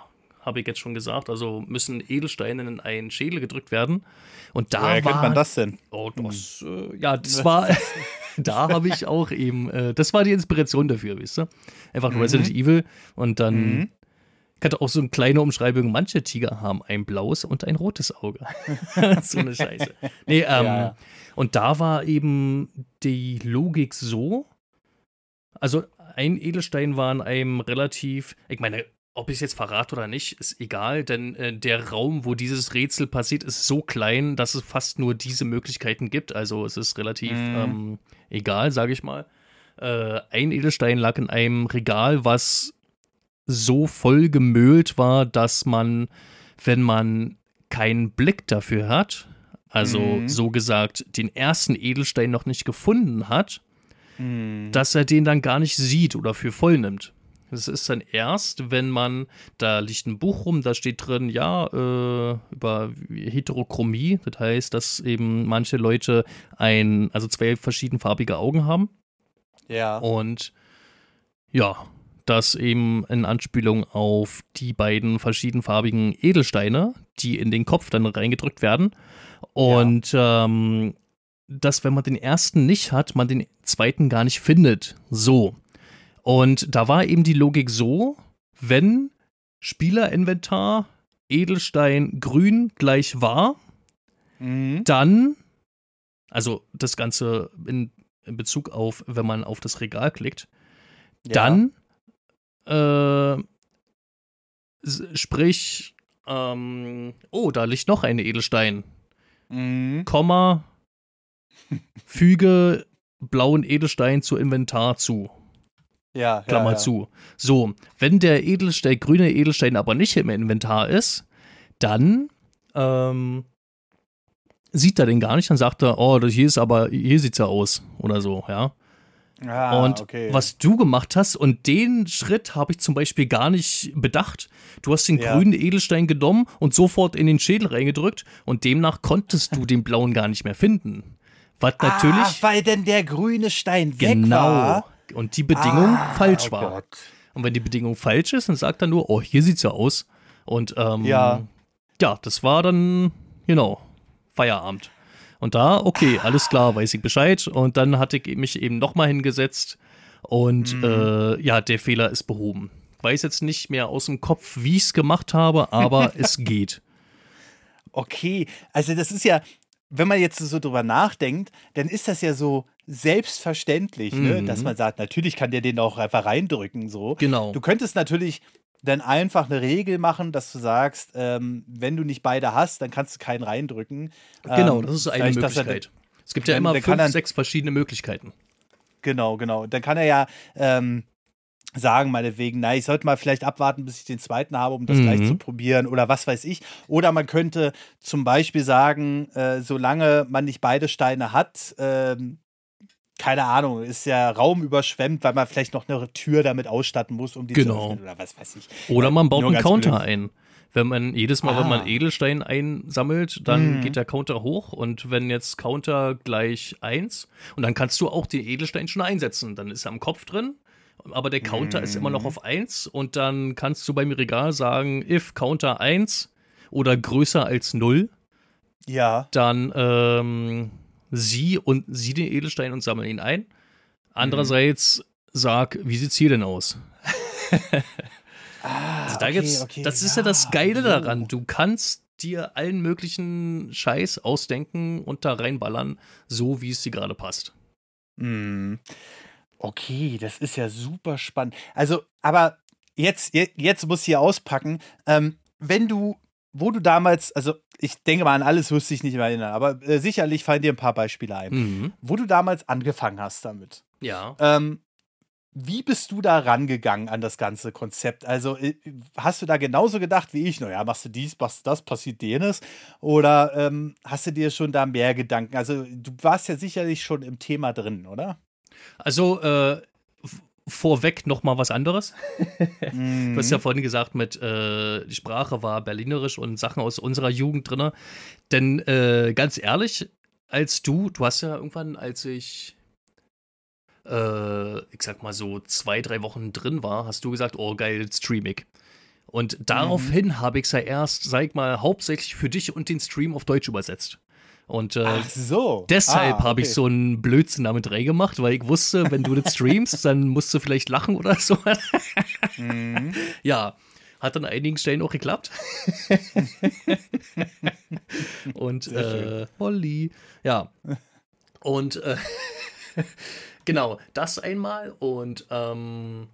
habe ich jetzt schon gesagt. Also müssen Edelsteine in einen Schädel gedrückt werden. Und da Woher war, kennt man das denn? Oh, das, hm. äh, ja, das war, da habe ich auch eben, äh, das war die Inspiration dafür, weißt du? Einfach mhm. Resident Evil und dann mhm. ich hatte auch so eine kleine Umschreibung, manche Tiger haben ein blaues und ein rotes Auge. So eine Scheiße. Nee, ähm, ja. Und da war eben die Logik so, also ein Edelstein war in einem relativ, ich meine, ob ich es jetzt verrate oder nicht, ist egal, denn äh, der Raum, wo dieses Rätsel passiert, ist so klein, dass es fast nur diese Möglichkeiten gibt. Also es ist relativ mhm. ähm, egal, sage ich mal. Äh, ein Edelstein lag in einem Regal, was so voll gemölt war, dass man, wenn man keinen Blick dafür hat, also mhm. so gesagt den ersten Edelstein noch nicht gefunden hat, mhm. dass er den dann gar nicht sieht oder für voll nimmt. Das ist dann erst, wenn man, da liegt ein Buch rum, da steht drin, ja, äh, über Heterochromie, das heißt, dass eben manche Leute ein, also zwei verschiedenfarbige Augen haben. Ja. Und ja, das eben in Anspielung auf die beiden verschiedenfarbigen Edelsteine, die in den Kopf dann reingedrückt werden. Und ja. ähm, dass, wenn man den ersten nicht hat, man den zweiten gar nicht findet. So. Und da war eben die Logik so, wenn Spielerinventar Edelstein grün gleich war, mhm. dann, also das Ganze in, in Bezug auf, wenn man auf das Regal klickt, ja. dann Äh, sprich, ähm, oh, da liegt noch ein Edelstein. Mhm. Komma, füge blauen Edelstein zu Inventar zu. Ja, Klammer ja, ja. zu. So, wenn der Edelstein, grüne Edelstein aber nicht im Inventar ist, dann ähm, sieht er den gar nicht, dann sagt er, oh, das hier ist aber, hier sieht's ja aus. Oder so, ja. Ah, und okay. was du gemacht hast, und den Schritt habe ich zum Beispiel gar nicht bedacht. Du hast den ja. grünen Edelstein genommen und sofort in den Schädel reingedrückt und demnach konntest du den blauen gar nicht mehr finden. Was natürlich. Ah, weil denn der grüne Stein weg genau, war. Und die Bedingung ah, falsch oh war. Gott. Und wenn die Bedingung falsch ist, dann sagt er nur, oh, hier sieht's ja aus. Und ähm, ja. ja, das war dann, genau, Feierabend. Und da, okay, alles klar, weiß ich Bescheid. Und dann hatte ich mich eben nochmal hingesetzt und mhm. äh, ja, der Fehler ist behoben. Weiß jetzt nicht mehr aus dem Kopf, wie ich es gemacht habe, aber es geht. Okay, also das ist ja, wenn man jetzt so drüber nachdenkt, dann ist das ja so selbstverständlich, mhm. ne? Dass man sagt, natürlich kann der den auch einfach reindrücken. So. Genau. Du könntest natürlich dann einfach eine Regel machen, dass du sagst, ähm, wenn du nicht beide hast, dann kannst du keinen reindrücken. Genau, ähm, das ist eine Möglichkeit. Er, es gibt ja dann, immer dann fünf, er, sechs verschiedene Möglichkeiten. Genau, genau. Dann kann er ja ähm, sagen, meinetwegen, na, ich sollte mal vielleicht abwarten, bis ich den zweiten habe, um das mhm. gleich zu probieren oder was weiß ich. Oder man könnte zum Beispiel sagen, äh, solange man nicht beide Steine hat, ähm, keine Ahnung, ist ja Raum überschwemmt, weil man vielleicht noch eine Tür damit ausstatten muss, um die genau. zu öffnen oder was weiß ich. Oder man baut Nur einen Counter blöd. ein. Wenn man jedes Mal, ah. wenn man Edelstein einsammelt, dann mhm. geht der Counter hoch und wenn jetzt Counter gleich eins und dann kannst du auch den Edelstein schon einsetzen. Dann ist er am Kopf drin, aber der Counter mhm. ist immer noch auf eins und dann kannst du beim Regal sagen, if Counter eins oder größer als null, ja. dann ähm, sieh und sieh den Edelstein und sammel ihn ein. Andererseits sag, wie sieht's hier denn aus? ah, also da okay, gibt's, okay, das ist ja, ja das Geile so. daran. Du kannst dir allen möglichen Scheiß ausdenken und da reinballern, so wie es dir gerade passt. Mm. Okay, das ist ja super spannend. Also, aber jetzt, jetzt muss ich hier auspacken. Ähm, wenn du, wo du damals, also ich denke mal, an alles wüsste ich nicht mehr erinnern, aber äh, sicherlich fallen dir ein paar Beispiele ein, Mhm. wo du damals angefangen hast damit. Ja. Ähm, wie bist du da rangegangen an das ganze Konzept? Also äh, hast du da genauso gedacht wie ich? Naja, machst du dies, machst du das, passiert jenes? Oder ähm, hast du dir schon da mehr Gedanken? Also du warst ja sicherlich schon im Thema drin, oder? Also, äh, vorweg noch mal was anderes. Mhm. Du hast ja vorhin gesagt, mit äh, die Sprache war berlinerisch und Sachen aus unserer Jugend drin. Denn äh, ganz ehrlich, als du, du hast ja irgendwann, als ich, äh, ich sag mal so zwei, drei Wochen drin war, hast du gesagt, oh geil, jetzt stream ich. Und daraufhin habe ich es ja erst, sag ich mal, hauptsächlich für dich und den Stream auf Deutsch übersetzt. Und äh, Ach so. deshalb ah, okay. habe ich so einen Blödsinn damit reingemacht, weil ich wusste, wenn du das streamst, dann musst du vielleicht lachen oder so. mhm. Ja, hat an einigen Stellen auch geklappt. Und äh, Holly, ja. Und äh, genau, das einmal. Und ähm,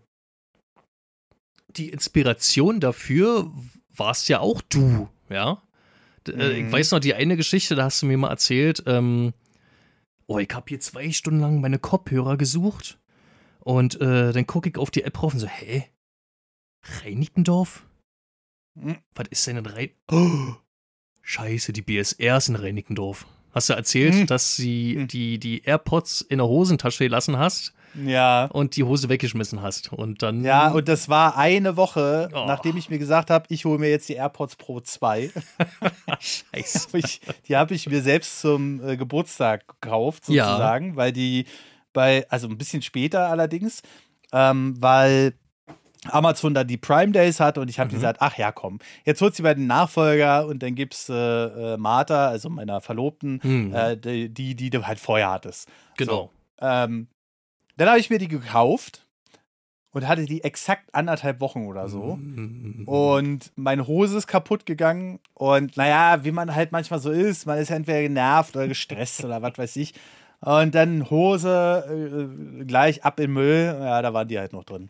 die Inspiration dafür warst ja auch du, ja. Mhm. Ich weiß noch, die eine Geschichte, da hast du mir mal erzählt, ähm, oh, ich habe hier zwei Stunden lang meine Kopfhörer gesucht und äh, dann gucke ich auf die App drauf und so, hä? Reinickendorf? Mhm. Was ist denn in Rein... Oh, scheiße, die B S R ist in Reinickendorf. Hast du erzählt, mhm. dass sie mhm. die, die AirPods in der Hosentasche gelassen hast? Ja. Und die Hose weggeschmissen hast. Und dann. Ja, und das war eine Woche, oh. nachdem ich mir gesagt habe, ich hole mir jetzt die AirPods Pro zwei. Scheiße. hab ich, die habe ich mir selbst zum äh, Geburtstag gekauft, sozusagen, ja. weil die bei, also ein bisschen später allerdings, ähm, weil Amazon da die Prime Days hat und ich habe mhm. gesagt, ach ja, komm, jetzt holst du bei den Nachfolger und dann gibt's äh, äh, Martha, also meiner Verlobten, mhm. äh, die, die, die du halt vorher hattest. Genau. So, ähm, Dann habe ich mir die gekauft und hatte die exakt anderthalb Wochen oder so. Mm-hmm. Und meine Hose ist kaputt gegangen. Und naja, wie man halt manchmal so ist, man ist entweder genervt oder gestresst oder was weiß ich. Und dann Hose äh, gleich ab in den Müll. Ja, da waren die halt noch drin.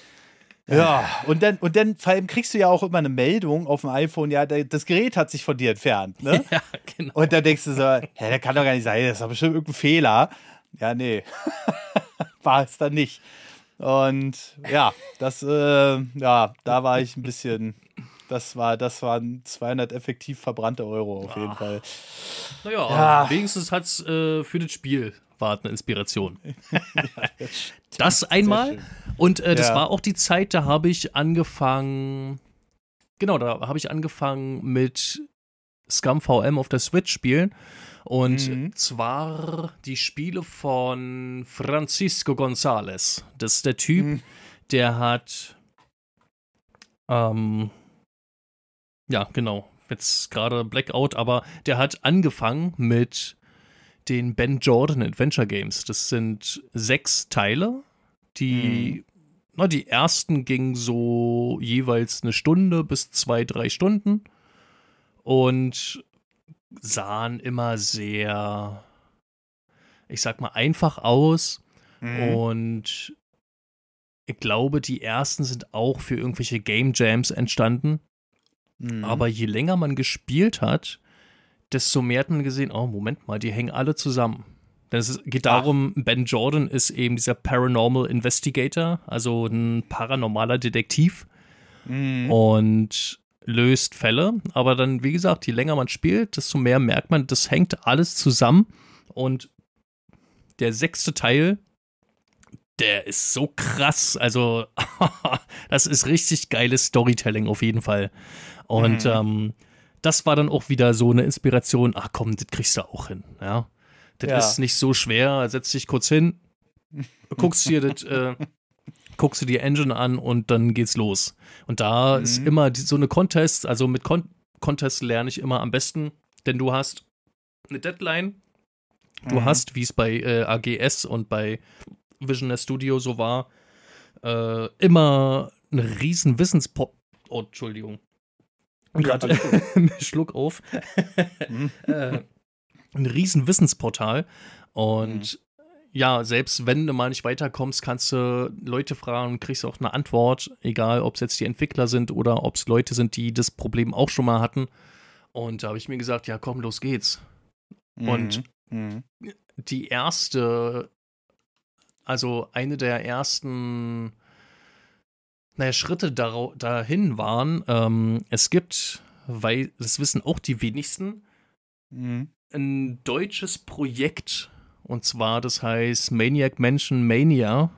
Ja, und dann, und dann vor allem kriegst du ja auch immer eine Meldung auf dem iPhone, ja, das Gerät hat sich von dir entfernt. Ne? Ja, genau. Und dann denkst du so, ja, das kann doch gar nicht sein, das ist doch bestimmt irgendein Fehler. Ja, nee. War es dann nicht. Und ja, das, äh, ja, da war ich ein bisschen, das war, das waren zweihundert effektiv verbrannte Euro auf jeden Ach. Fall. Naja, ja. wenigstens hat es äh, für das Spiel war eine Inspiration. ja, das, das einmal. Und äh, das ja. war auch die Zeit, da habe ich angefangen, genau, da habe ich angefangen mit Scum V M auf der Switch spielen. Und mhm. zwar die Spiele von Francisco González. Das ist der Typ, mhm. der hat ähm, ja, genau, jetzt gerade Blackout, aber der hat angefangen mit den Ben Jordan Adventure Games. Das sind sechs Teile, die, mhm. na, die ersten gingen so jeweils eine Stunde bis zwei, drei Stunden und sahen immer sehr, ich sag mal, einfach aus. Mhm. Und ich glaube, die ersten sind auch für irgendwelche Game Jams entstanden. Mhm. Aber je länger man gespielt hat, desto mehr hat man gesehen, oh, Moment mal, die hängen alle zusammen. Denn es geht darum, Ach. Ben Jordan ist eben dieser Paranormal Investigator, also ein paranormaler Detektiv. Mhm. Und löst Fälle, aber dann, wie gesagt, je länger man spielt, desto mehr merkt man, das hängt alles zusammen und der sechste Teil, der ist so krass, also das ist richtig geiles Storytelling auf jeden Fall und mhm. ähm, das war dann auch wieder so eine Inspiration, ach komm, das kriegst du auch hin, ja, das ja. ist nicht so schwer, setz dich kurz hin, guckst dir das äh, guckst du die Engine an und dann geht's los. Und da mhm. ist immer die, so eine Contest, also mit Con- Contest lerne ich immer am besten, denn du hast eine Deadline, du mhm. hast, wie es bei äh, A G S und bei Visionaire Studio so war, äh, immer einen riesen Wissenspot. Oh, Entschuldigung. Gerade ja, Schluck auf. mhm. äh, ein riesen Wissensportal und mhm. ja, selbst wenn du mal nicht weiterkommst, kannst du Leute fragen und kriegst auch eine Antwort, egal ob es jetzt die Entwickler sind oder ob es Leute sind, die das Problem auch schon mal hatten. Und da habe ich mir gesagt, ja komm, los geht's. Mhm. Und mhm. die erste, also eine der ersten naja, Schritte dar- dahin waren, ähm, es gibt, weil das wissen auch die wenigsten, mhm. ein deutsches Projekt. Und zwar, das heißt Maniac Mansion Mania.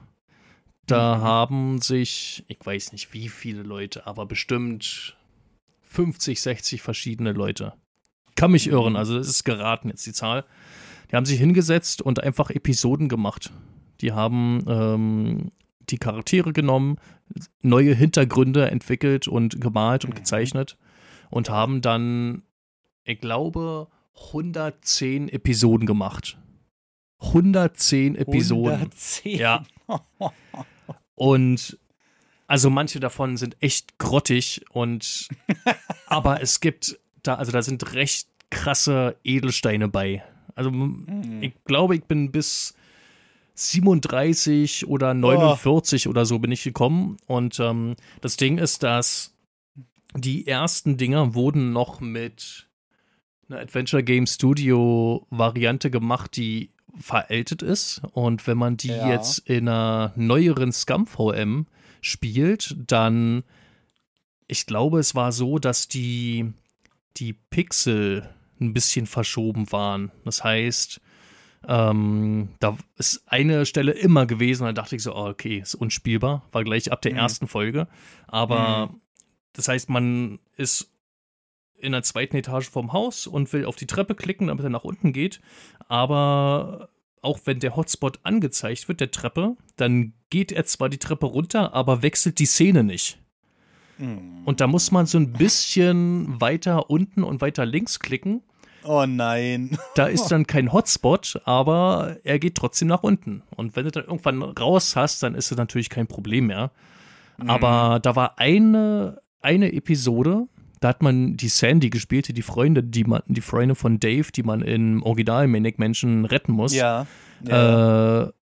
Da mhm. haben sich, ich weiß nicht wie viele Leute, aber bestimmt fünfzig, sechzig verschiedene Leute. Kann mich mhm. irren, also das ist geraten jetzt die Zahl. Die haben sich hingesetzt und einfach Episoden gemacht. Die haben ähm, die Charaktere genommen, neue Hintergründe entwickelt und gemalt und gezeichnet und haben dann, ich glaube, hundertzehn Episoden gemacht. hundertzehn Episoden. hundertzehn Ja. Und also manche davon sind echt grottig und aber es gibt da, also da sind recht krasse Edelsteine bei. Also mhm. ich glaube, ich bin bis siebenunddreißig oder neunundvierzig oh. oder so bin ich gekommen. Und ähm, das Ding ist, dass die ersten Dinger wurden noch mit einer Adventure Game Studio Variante gemacht, die veraltet ist. Und wenn man die ja. jetzt in einer neueren ScumV M spielt, dann, ich glaube, es war so, dass die, die Pixel ein bisschen verschoben waren. Das heißt, ähm, da ist eine Stelle immer gewesen, da dachte ich so, oh, okay, ist unspielbar, war gleich ab der mhm. ersten Folge. Aber mhm. das heißt, man ist in der zweiten Etage vom Haus und will auf die Treppe klicken, damit er nach unten geht. Aber auch wenn der Hotspot angezeigt wird, der Treppe, dann geht er zwar die Treppe runter, aber wechselt die Szene nicht. Mhm. Und da muss man so ein bisschen weiter unten und weiter links klicken. Oh nein. Da ist dann kein Hotspot, aber er geht trotzdem nach unten. Und wenn du dann irgendwann raus hast, dann ist es natürlich kein Problem mehr. Mhm. Aber da war eine, eine Episode, da hat man die Sandy gespielt, die Freunde, die man, die Freunde von Dave, die man im Original Maniac Mansion retten muss. Ja. ja. Äh,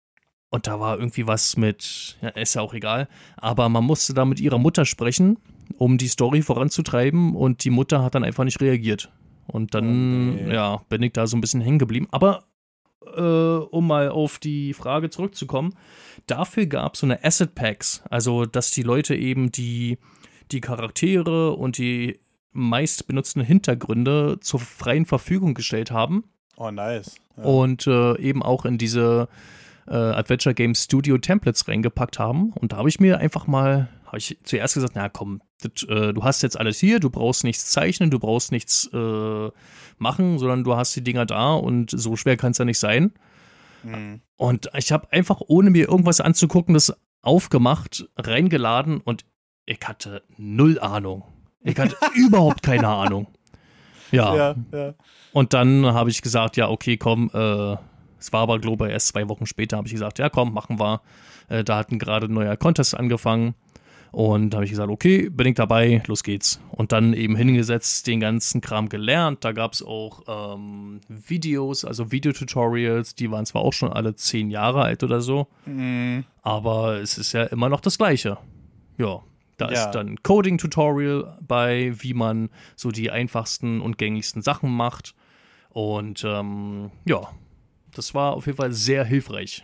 und da war irgendwie was mit, ja, ist ja auch egal, aber man musste da mit ihrer Mutter sprechen, um die Story voranzutreiben und die Mutter hat dann einfach nicht reagiert. Und dann, okay. ja, bin ich da so ein bisschen hängen geblieben. Aber äh, um mal auf die Frage zurückzukommen, dafür gab es so eine Asset Packs, also dass die Leute eben die die Charaktere und die meist benutzten Hintergründe zur freien Verfügung gestellt haben. Oh, nice. Ja. Und äh, eben auch in diese äh, Adventure Game Studio Templates reingepackt haben. Und da habe ich mir einfach mal, habe ich zuerst gesagt, na komm, das, äh, du hast jetzt alles hier, du brauchst nichts zeichnen, du brauchst nichts äh, machen, sondern du hast die Dinger da und so schwer kann es ja nicht sein. Mhm. Und ich habe einfach, ohne mir irgendwas anzugucken, das aufgemacht, reingeladen und ich hatte null Ahnung. Ich hatte überhaupt keine Ahnung. Ja. ja, ja. Und dann habe ich gesagt, ja, okay, komm, äh, es war aber, glaube ich, erst zwei Wochen später, habe ich gesagt, ja, komm, machen wir. Äh, da hatten gerade ein neuer Contest angefangen. Und da habe ich gesagt, okay, bin ich dabei, los geht's. Und dann eben hingesetzt, den ganzen Kram gelernt. Da gab es auch ähm, Videos, also Videotutorials, die waren zwar auch schon alle zehn Jahre alt oder so, mhm. aber es ist ja immer noch das Gleiche. Ja. Da ja. ist dann Coding-Tutorial bei, wie man so die einfachsten und gängigsten Sachen macht. Und ähm, ja, das war auf jeden Fall sehr hilfreich.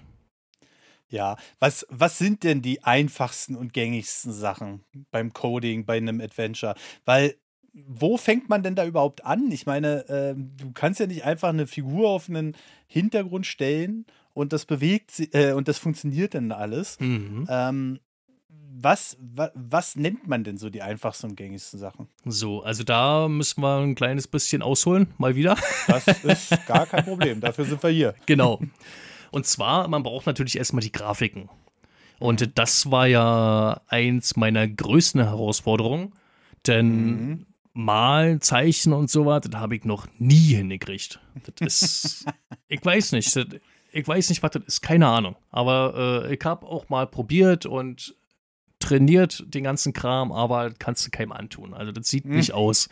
Ja, was, was sind denn die einfachsten und gängigsten Sachen beim Coding, bei einem Adventure? Weil, wo fängt man denn da überhaupt an? Ich meine, äh, du kannst ja nicht einfach eine Figur auf einen Hintergrund stellen und das bewegt äh, und das funktioniert dann alles. Mhm. Ähm, Was, was, was nennt man denn so die einfachsten und gängigsten Sachen? So, also da müssen wir ein kleines bisschen ausholen, mal wieder. Das ist gar kein Problem, dafür sind wir hier. Genau. Und zwar, man braucht natürlich erstmal die Grafiken. Und das war ja eins meiner größten Herausforderungen, denn mhm. Malen, Zeichnen und sowas, das habe ich noch nie hingekriegt. Das ist, ich weiß nicht, das, ich weiß nicht, was das ist, keine Ahnung. Aber äh, ich habe auch mal probiert und trainiert den ganzen Kram, aber kannst du keinem antun. Also das sieht nicht aus.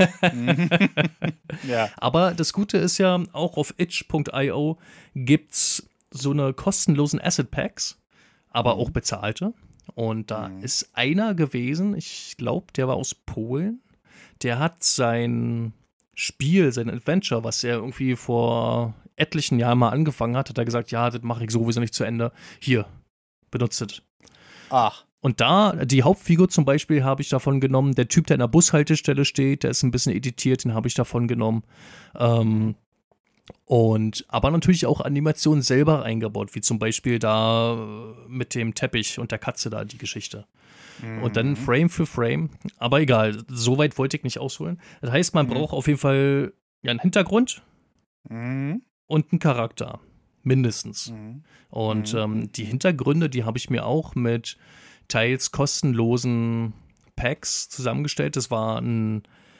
ja. Aber das Gute ist ja, auch auf itch punkt io gibt's so eine kostenlosen Asset Packs, aber mhm. auch bezahlte. Und da mhm. ist einer gewesen, ich glaube, der war aus Polen, der hat sein Spiel, sein Adventure, was er irgendwie vor etlichen Jahren mal angefangen hat, hat er gesagt, ja, das mache ich sowieso nicht zu Ende. Hier, benutzt es. Ach. Und da, die Hauptfigur zum Beispiel habe ich davon genommen, der Typ, der an der Bushaltestelle steht, der ist ein bisschen editiert, den habe ich davon genommen. Ähm, und aber natürlich auch Animationen selber eingebaut, wie zum Beispiel da mit dem Teppich und der Katze da, die Geschichte. Mhm. Und dann Frame für Frame. Aber egal, so weit wollte ich nicht ausholen. Das heißt, man mhm. braucht auf jeden Fall ja, einen Hintergrund mhm. und einen Charakter. mindestens. Mhm. Und Mhm. ähm, die Hintergründe, die habe ich mir auch mit teils kostenlosen Packs zusammengestellt. Das war ein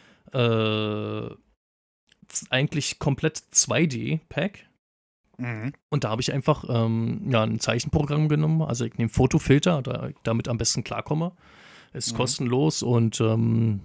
äh, eigentlich komplett zwei D-Pack. Mhm. Und da habe ich einfach ähm, ja, ein Zeichenprogramm genommen. Also ich nehme Fotofilter, da ich damit am besten klarkomme. Ist Mhm. kostenlos und ähm,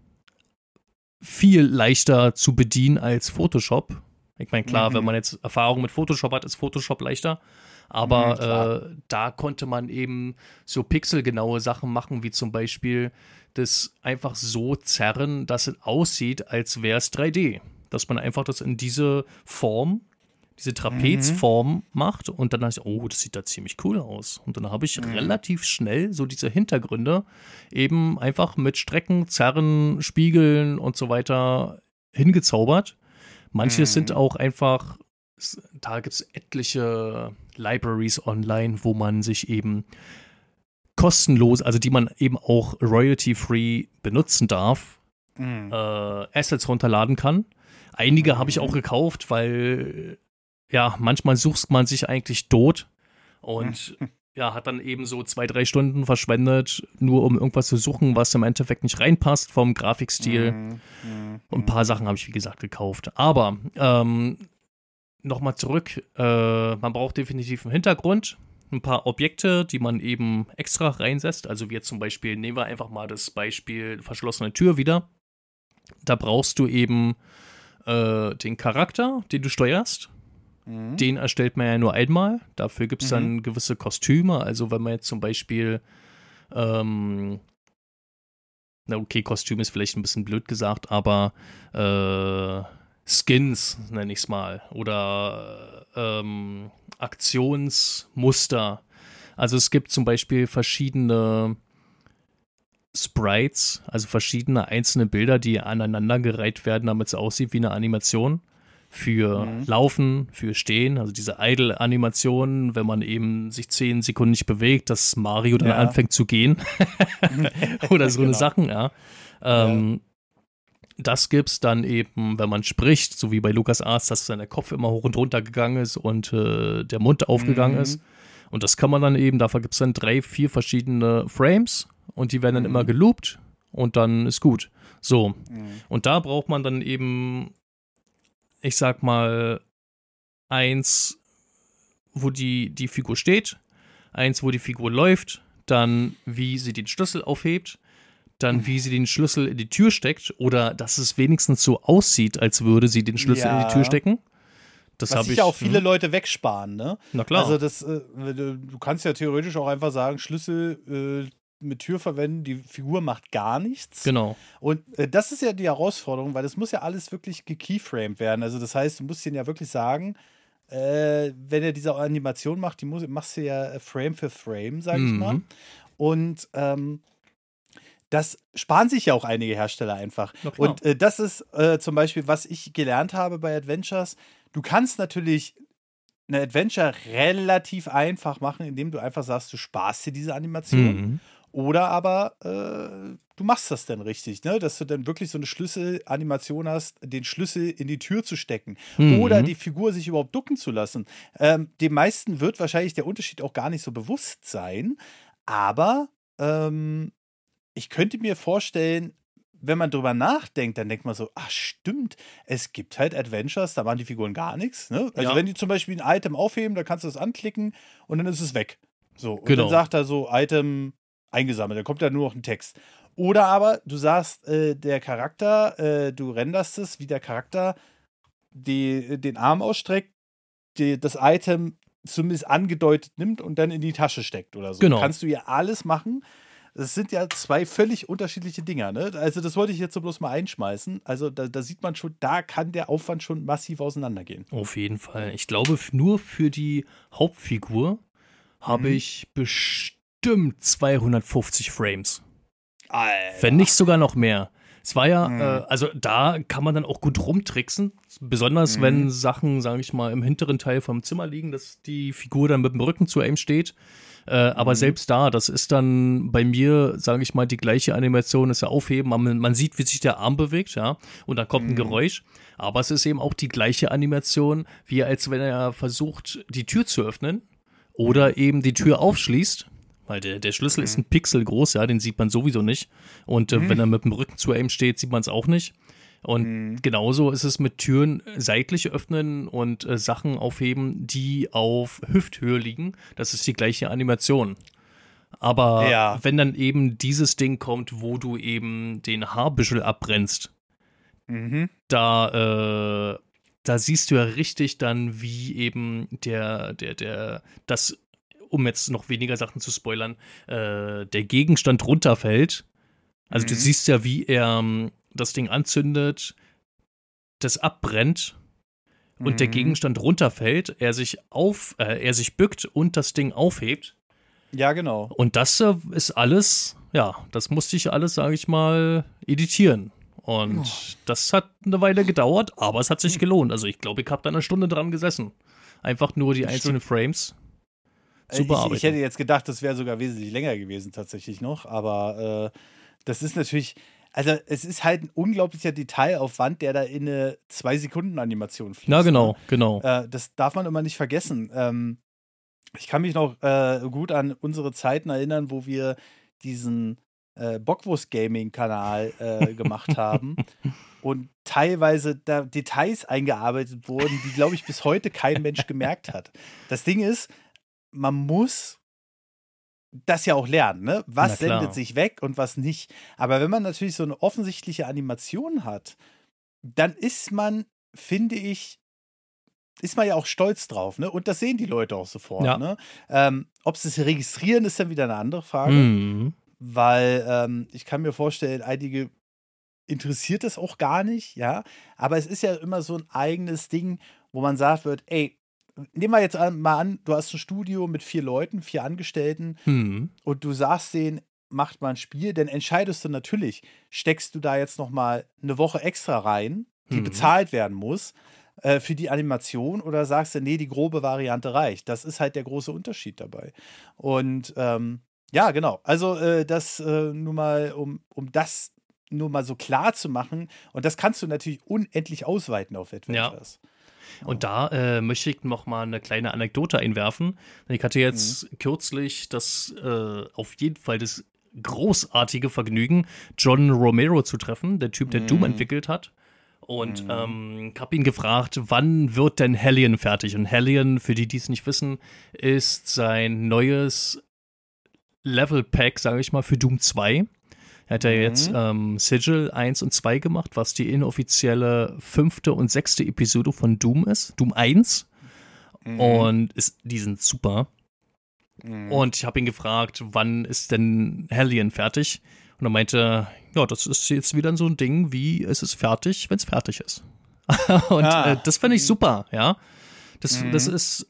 viel leichter zu bedienen als Photoshop. Ich meine, klar, Mhm. wenn man jetzt Erfahrung mit Photoshop hat, ist Photoshop leichter. Mhm, Aber klar. äh, da konnte man eben so pixelgenaue Sachen machen, wie zum Beispiel das einfach so zerren, dass es aussieht, als wäre es drei D. Dass man einfach das in diese Form, diese Mhm. Trapezform macht und dann dachte ich, oh, das sieht da ziemlich cool aus. Und dann habe ich Mhm. relativ schnell so diese Hintergründe eben einfach mit Strecken, Zerren, Spiegeln und so weiter hingezaubert. Manche Mhm. sind auch einfach, da gibt es etliche Libraries online, wo man sich eben kostenlos, also die man eben auch royalty-free benutzen darf, Mhm. äh, Assets runterladen kann. Einige habe ich auch Mhm. gekauft, weil ja, manchmal sucht man sich eigentlich tot und ja, hat dann eben so zwei, drei Stunden verschwendet, nur um irgendwas zu suchen, was im Endeffekt nicht reinpasst vom Grafikstil. Mhm. Mhm. Und ein paar Sachen habe ich, wie gesagt, gekauft. Aber ähm, nochmal zurück, äh, man braucht definitiv einen Hintergrund, ein paar Objekte, die man eben extra reinsetzt. Also wie jetzt zum Beispiel, nehmen wir einfach mal das Beispiel verschlossene Tür wieder. Da brauchst du eben äh, den Charakter, den du steuerst. Mhm. Den erstellt man ja nur einmal. Dafür gibt es Mhm. dann gewisse Kostüme. Also wenn man jetzt zum Beispiel ähm, na okay, Kostüm ist vielleicht ein bisschen blöd gesagt, aber äh, Skins nenne ich es mal. Oder ähm, Aktionsmuster. Also es gibt zum Beispiel verschiedene Sprites, also verschiedene einzelne Bilder, die aneinandergereiht werden, damit es aussieht wie eine Animation. Für Mhm. Laufen, für Stehen, also diese Idle-Animationen, wenn man eben sich zehn Sekunden nicht bewegt, dass Mario dann Ja. anfängt zu gehen. Oder so eine Genau. Sachen, ja. Ähm, das gibt's dann eben, wenn man spricht, so wie bei Lukas Arzt, dass sein Kopf immer hoch und runter gegangen ist und äh, der Mund aufgegangen Mhm. ist. Und das kann man dann eben, dafür gibt es dann drei, vier verschiedene Frames und die werden dann Mhm. immer geloopt und dann ist gut. So. Mhm. Und da braucht man dann eben, ich sag mal, eins, wo die, die Figur steht, eins, wo die Figur läuft, dann wie sie den Schlüssel aufhebt, dann wie sie den Schlüssel in die Tür steckt oder dass es wenigstens so aussieht, als würde sie den Schlüssel in die Tür Ja. stecken. Das Was habe sich ich. ja auch viele hm, Leute wegsparen, ne? Na klar. Also das, äh, du du kannst ja theoretisch auch einfach sagen, Schlüssel äh, mit Tür verwenden, die Figur macht gar nichts. Genau. Und äh, das ist ja die Herausforderung, weil das muss ja alles wirklich gekeyframed werden. Also das heißt, du musst denen ja wirklich sagen, äh, wenn er diese Animation macht, die muss, machst du ja äh, Frame für Frame, sag ich mal. Mhm. Und ähm, das sparen sich ja auch einige Hersteller einfach. Na klar. Und äh, das ist äh, zum Beispiel, was ich gelernt habe bei Adventures. Du kannst natürlich eine Adventure relativ einfach machen, indem du einfach sagst, du sparst dir diese Animation. Mhm. Oder aber äh, du machst das dann richtig, ne? Dass du dann wirklich so eine Schlüsselanimation hast, den Schlüssel in die Tür zu stecken. Mhm. Oder die Figur sich überhaupt ducken zu lassen. Ähm, den meisten wird wahrscheinlich der Unterschied auch gar nicht so bewusst sein. Aber ähm, ich könnte mir vorstellen, wenn man drüber nachdenkt, dann denkt man so, ach stimmt, es gibt halt Adventures, da machen die Figuren gar nichts. Ne? Also Ja. wenn die zum Beispiel ein Item aufheben, da kannst du das anklicken und dann ist es weg. So, und Genau. dann sagt er so, Item eingesammelt, dann kommt da nur noch ein Text. Oder aber du sagst, äh, der Charakter, äh, du renderst es, wie der Charakter die, den Arm ausstreckt, die, das Item zumindest angedeutet nimmt und dann in die Tasche steckt oder so. Genau. Kannst du ja alles machen. Das sind ja zwei völlig unterschiedliche Dinger, ne? Also das wollte ich jetzt so bloß mal einschmeißen. Also da, da sieht man schon, da kann der Aufwand schon massiv auseinandergehen. Auf jeden Fall. Ich glaube, f- nur für die Hauptfigur habe Mhm. ich bestimmt zweihundertfünfzig Frames. Alter. Wenn nicht sogar noch mehr. Es war ja, Mhm. äh, also da kann man dann auch gut rumtricksen. Besonders Mhm. wenn Sachen, sage ich mal, im hinteren Teil vom Zimmer liegen, dass die Figur dann mit dem Rücken zu einem steht. Äh, aber mhm. selbst da, das ist dann bei mir, sage ich mal, die gleiche Animation, ist ja aufheben, man, man sieht, wie sich der Arm bewegt, ja, und dann kommt mhm. ein Geräusch, aber es ist eben auch die gleiche Animation, wie als wenn er versucht, die Tür zu öffnen oder mhm. eben die Tür aufschließt, weil der, der Schlüssel mhm. ist ein Pixel groß, ja, den sieht man sowieso nicht und äh, mhm. wenn er mit dem Rücken zu ihm steht, sieht man es auch nicht. Und mhm. genauso ist es mit Türen seitlich öffnen und äh, Sachen aufheben, die auf Hüfthöhe liegen. Das ist die gleiche Animation. Aber ja. wenn dann eben dieses Ding kommt, wo du eben den Haarbüschel abbrennst, mhm. da, äh, da siehst du ja richtig dann, wie eben der, der, der, das, um jetzt noch weniger Sachen zu spoilern, äh, der Gegenstand runterfällt. Also mhm. du siehst ja, wie er das Ding anzündet, das abbrennt und mhm. der Gegenstand runterfällt, er sich auf, äh, er sich bückt und das Ding aufhebt. Ja, genau. Und das äh, ist alles, ja, das musste ich alles, sage ich mal, editieren. Und oh. das hat eine Weile gedauert, aber es hat sich gelohnt. Also ich glaube, ich habe da eine Stunde dran gesessen. Einfach nur die einzelnen Frames zu bearbeiten. Ich, ich hätte jetzt gedacht, das wäre sogar wesentlich länger gewesen tatsächlich noch, aber äh, das ist natürlich, also es ist halt ein unglaublicher Detailaufwand, der da in eine zwei-Sekunden-Animation fließt. Na genau, genau. Äh, das darf man immer nicht vergessen. Ähm, ich kann mich noch äh, gut an unsere Zeiten erinnern, wo wir diesen äh, Bockwurst-Gaming-Kanal äh, gemacht haben und teilweise da Details eingearbeitet wurden, die, glaube ich, bis heute kein Mensch gemerkt hat. Das Ding ist, man muss das ja auch lernen, ne? Was sendet sich weg und was nicht. Aber wenn man natürlich so eine offensichtliche Animation hat, dann ist man, finde ich, ist man ja auch stolz drauf, ne? Und das sehen die Leute auch sofort, ja. ne? Ähm, ob sie es registrieren, ist dann wieder eine andere Frage. Mhm. Weil ähm, ich kann mir vorstellen, einige interessiert das auch gar nicht, ja. Aber es ist ja immer so ein eigenes Ding, wo man sagt wird, ey, nehmen wir jetzt mal an, du hast ein Studio mit vier Leuten, vier Angestellten mhm. und du sagst denen, macht mal ein Spiel, dann entscheidest du natürlich, steckst du da jetzt noch mal eine Woche extra rein, die mhm. bezahlt werden muss, äh, für die Animation oder sagst du, nee, die grobe Variante reicht. Das ist halt der große Unterschied dabei. Und ähm, ja, genau. Also äh, das äh, nur mal, um, um das nur mal so klar zu machen. Und das kannst du natürlich unendlich ausweiten auf Adventures. Ja. Und da äh, möchte ich noch mal eine kleine Anekdote einwerfen. Ich hatte jetzt mhm. kürzlich das äh, auf jeden Fall das großartige Vergnügen, John Romero zu treffen, der Typ, der mhm. Doom entwickelt hat. Und mhm. ähm, ich habe ihn gefragt, wann wird denn Hellion fertig? Und Hellion, für die, die es nicht wissen, ist sein neues Level-Pack, sage ich mal, für Doom zwei. Er hat ja mhm. jetzt ähm, Sigil eins und zwei gemacht, was die inoffizielle fünfte und sechste Episode von Doom ist. Doom eins. Mhm. Und ist, die sind super. Mhm. Und ich habe ihn gefragt, wann ist denn Hellion fertig? Und er meinte, ja, das ist jetzt wieder so ein Ding, wie es ist fertig, wenn es fertig ist. Und ah. äh, das finde ich super, ja. Das, mhm. das ist,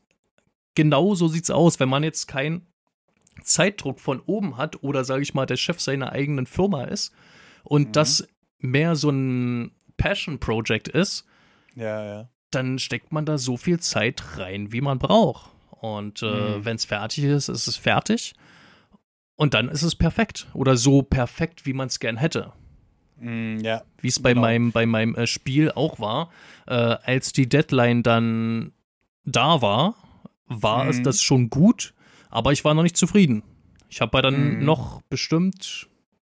genau so sieht's aus, wenn man jetzt kein Zeitdruck von oben hat oder, sage ich mal, der Chef seiner eigenen Firma ist und mhm. das mehr so ein Passion-Project ist, ja, ja. dann steckt man da so viel Zeit rein, wie man braucht. Und äh, mhm. wenn es fertig ist, ist es fertig und dann ist es perfekt oder so perfekt, wie man es gern hätte. Mhm, ja. Wie es bei genau. meinem, bei meinem äh, Spiel auch war, äh, als die Deadline dann da war, war mhm. es das schon gut. Aber ich war noch nicht zufrieden. Ich habe dann mhm. noch bestimmt,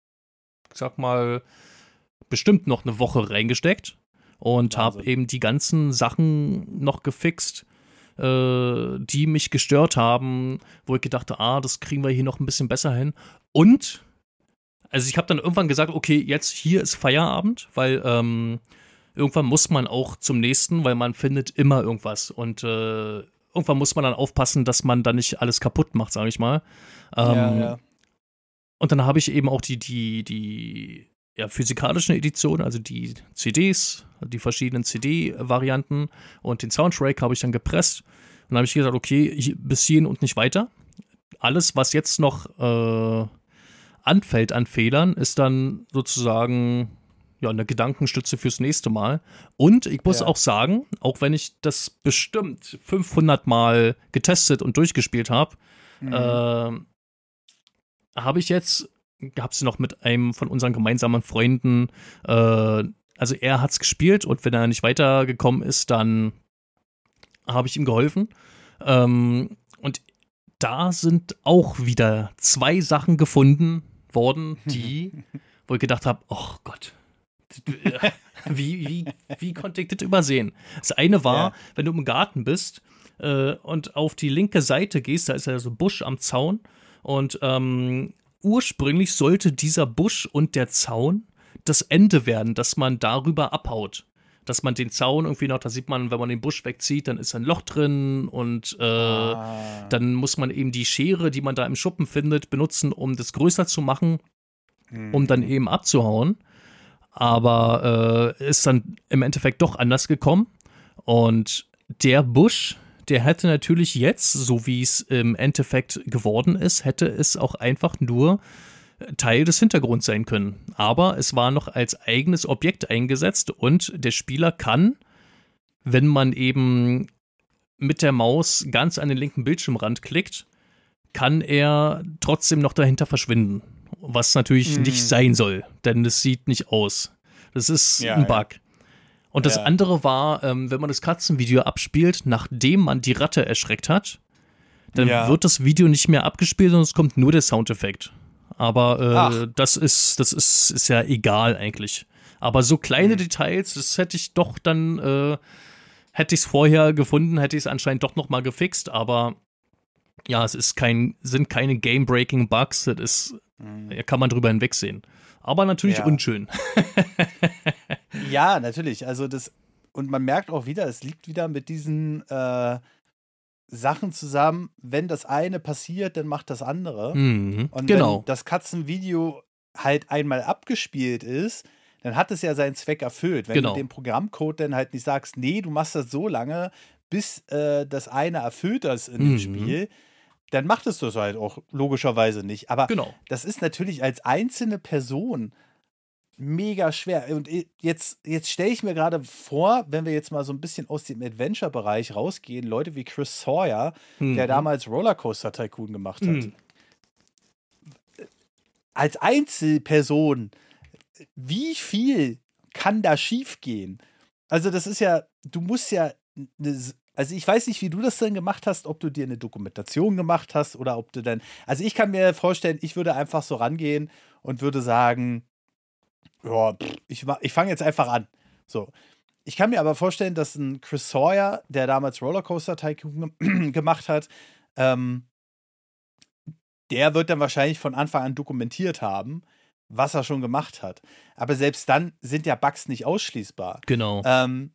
ich sag mal, bestimmt noch eine Woche reingesteckt und habe eben die ganzen Sachen noch gefixt, äh, die mich gestört haben, wo ich gedacht habe, ah, das kriegen wir hier noch ein bisschen besser hin. Und, also ich habe dann irgendwann gesagt, okay, jetzt hier ist Feierabend, weil ähm, irgendwann muss man auch zum nächsten, weil man findet immer irgendwas und äh, irgendwann muss man dann aufpassen, dass man da nicht alles kaputt macht, sage ich mal. Ähm, ja, ja. Und dann habe ich eben auch die, die, die ja, physikalischen Editionen, also die C Ds, die verschiedenen C D-Varianten und den Soundtrack habe ich dann gepresst. Und dann habe ich gesagt, okay, bis hierhin und nicht weiter. Alles, was jetzt noch äh, anfällt an Fehlern, ist dann sozusagen ja, eine Gedankenstütze fürs nächste Mal. Und ich muss Ja. auch sagen, auch wenn ich das bestimmt fünfhundert Mal getestet und durchgespielt habe, Mhm. äh, habe ich jetzt, habe sie noch mit einem von unseren gemeinsamen Freunden, äh, also er hat es gespielt und wenn er nicht weitergekommen ist, dann habe ich ihm geholfen. Ähm, und da sind auch wieder zwei Sachen gefunden worden, die, wo ich gedacht habe, oh Gott, wie, wie, wie konnte ich das übersehen? Das eine war, Ja. wenn du im Garten bist äh, und auf die linke Seite gehst, da ist ja so ein Busch am Zaun und ähm, ursprünglich sollte dieser Busch und der Zaun das Ende werden, dass man darüber abhaut. Dass man den Zaun irgendwie noch, da sieht man, wenn man den Busch wegzieht, dann ist ein Loch drin und äh, Ah. dann muss man eben die Schere, die man da im Schuppen findet, benutzen, um das größer zu machen, um dann eben abzuhauen. Aber äh, ist dann im Endeffekt doch anders gekommen. Und der Busch, der hätte natürlich jetzt, so wie es im Endeffekt geworden ist, hätte es auch einfach nur Teil des Hintergrunds sein können. Aber es war noch als eigenes Objekt eingesetzt und der Spieler kann, wenn man eben mit der Maus ganz an den linken Bildschirmrand klickt, kann er trotzdem noch dahinter verschwinden. Was natürlich Mhm. nicht sein soll, denn es sieht nicht aus. Das ist Ja, ein ja. Bug. Und das Ja. andere war, ähm, wenn man das Katzenvideo abspielt, nachdem man die Ratte erschreckt hat, dann Ja. wird das Video nicht mehr abgespielt, sondern es kommt nur der Soundeffekt. Aber Ach. äh, das ist, das ist, ist ja egal eigentlich. Aber so kleine Mhm. Details, das hätte ich doch dann, äh, hätte ich es vorher gefunden, hätte ich es anscheinend doch noch mal gefixt. Aber ja, es ist kein, sind keine Game-Breaking Bugs. Das ist, da kann man drüber hinwegsehen. Aber natürlich Ja. unschön. Ja, natürlich. Also das, und man merkt auch wieder, es liegt wieder mit diesen äh, Sachen zusammen, wenn das eine passiert, dann macht das andere. Mhm, Und genau. wenn das Katzenvideo halt einmal abgespielt ist, dann hat es ja seinen Zweck erfüllt. Wenn Genau. du dem Programmcode dann halt nicht sagst, nee, du machst das so lange, bis äh, das eine erfüllt ist in dem Mhm. Spiel, dann macht es das halt auch logischerweise nicht. Aber Genau. das ist natürlich als einzelne Person mega schwer. Und jetzt, jetzt stelle ich mir gerade vor, wenn wir jetzt mal so ein bisschen aus dem Adventure-Bereich rausgehen, Leute wie Chris Sawyer, der Mhm. damals Rollercoaster Tycoon gemacht hat. Mhm. Als Einzelperson, wie viel kann da schiefgehen? Also das ist ja, du musst ja, ne, also ich weiß nicht, wie du das denn gemacht hast, ob du dir eine Dokumentation gemacht hast oder ob du dann, also ich kann mir vorstellen, ich würde einfach so rangehen und würde sagen, ja, pff, ich, ma- ich fange jetzt einfach an. So. Ich kann mir aber vorstellen, dass ein Chris Sawyer, der damals Rollercoaster Tycoon gem- gemacht hat, ähm, der wird dann wahrscheinlich von Anfang an dokumentiert haben, was er schon gemacht hat. Aber selbst dann sind ja Bugs nicht ausschließbar. Genau. Ähm,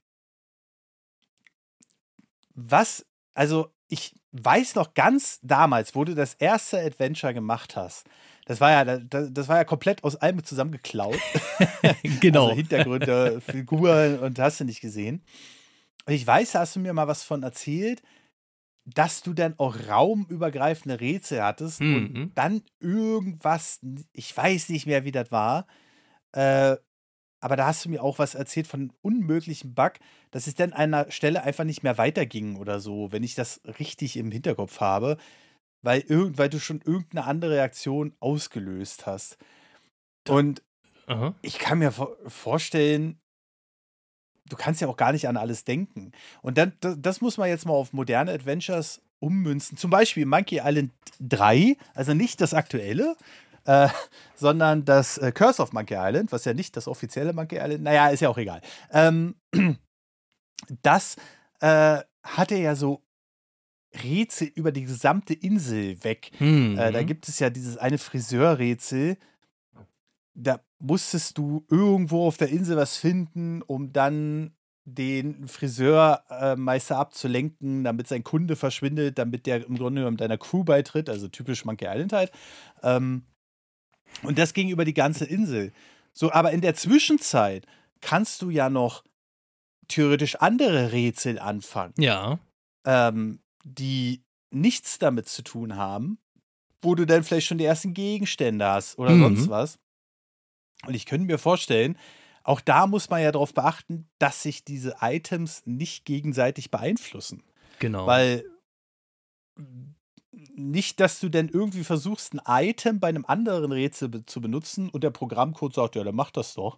was, also ich weiß noch ganz damals, wo du das erste Adventure gemacht hast. Das war ja, das, das war ja komplett aus allem zusammengeklaut. Genau. Also Hintergründe, Figuren und hast du nicht gesehen. Und ich weiß, da hast du mir mal was von erzählt, dass du dann auch raumübergreifende Rätsel hattest Mhm. und dann irgendwas, ich weiß nicht mehr, wie das war, äh, aber da hast du mir auch was erzählt von einem unmöglichen Bug, dass es dann an einer Stelle einfach nicht mehr weiterging oder so, wenn ich das richtig im Hinterkopf habe, weil, irgend, weil du schon irgendeine andere Reaktion ausgelöst hast. Und Aha. ich kann mir vor vorstellen, du kannst ja auch gar nicht an alles denken. Und dann, das, das muss man jetzt mal auf moderne Adventures ummünzen. Zum Beispiel Monkey Island drei, also nicht das aktuelle, äh, sondern das äh, Curse of Monkey Island, was ja nicht das offizielle Monkey Island, naja, ist ja auch egal. Ähm, das äh, hatte ja so Rätsel über die gesamte Insel weg. Mhm. Äh, da gibt es ja dieses eine Friseurrätsel. Da musstest du irgendwo auf der Insel was finden, um dann den Friseurmeister abzulenken, damit sein Kunde verschwindet, damit der im Grunde genommen deiner Crew beitritt, also typisch Monkey Island halt. Ähm, und das ging über die ganze Insel. So, aber in der Zwischenzeit kannst du ja noch theoretisch andere Rätsel anfangen, Ja. ähm, die nichts damit zu tun haben, wo du dann vielleicht schon die ersten Gegenstände hast oder Mhm. sonst was. Und ich könnte mir vorstellen, auch da muss man ja darauf beachten, dass sich diese Items nicht gegenseitig beeinflussen. Genau. Weil nicht, dass du denn irgendwie versuchst, ein Item bei einem anderen Rätsel be zu benutzen und der Programmcode sagt, ja, dann mach das doch.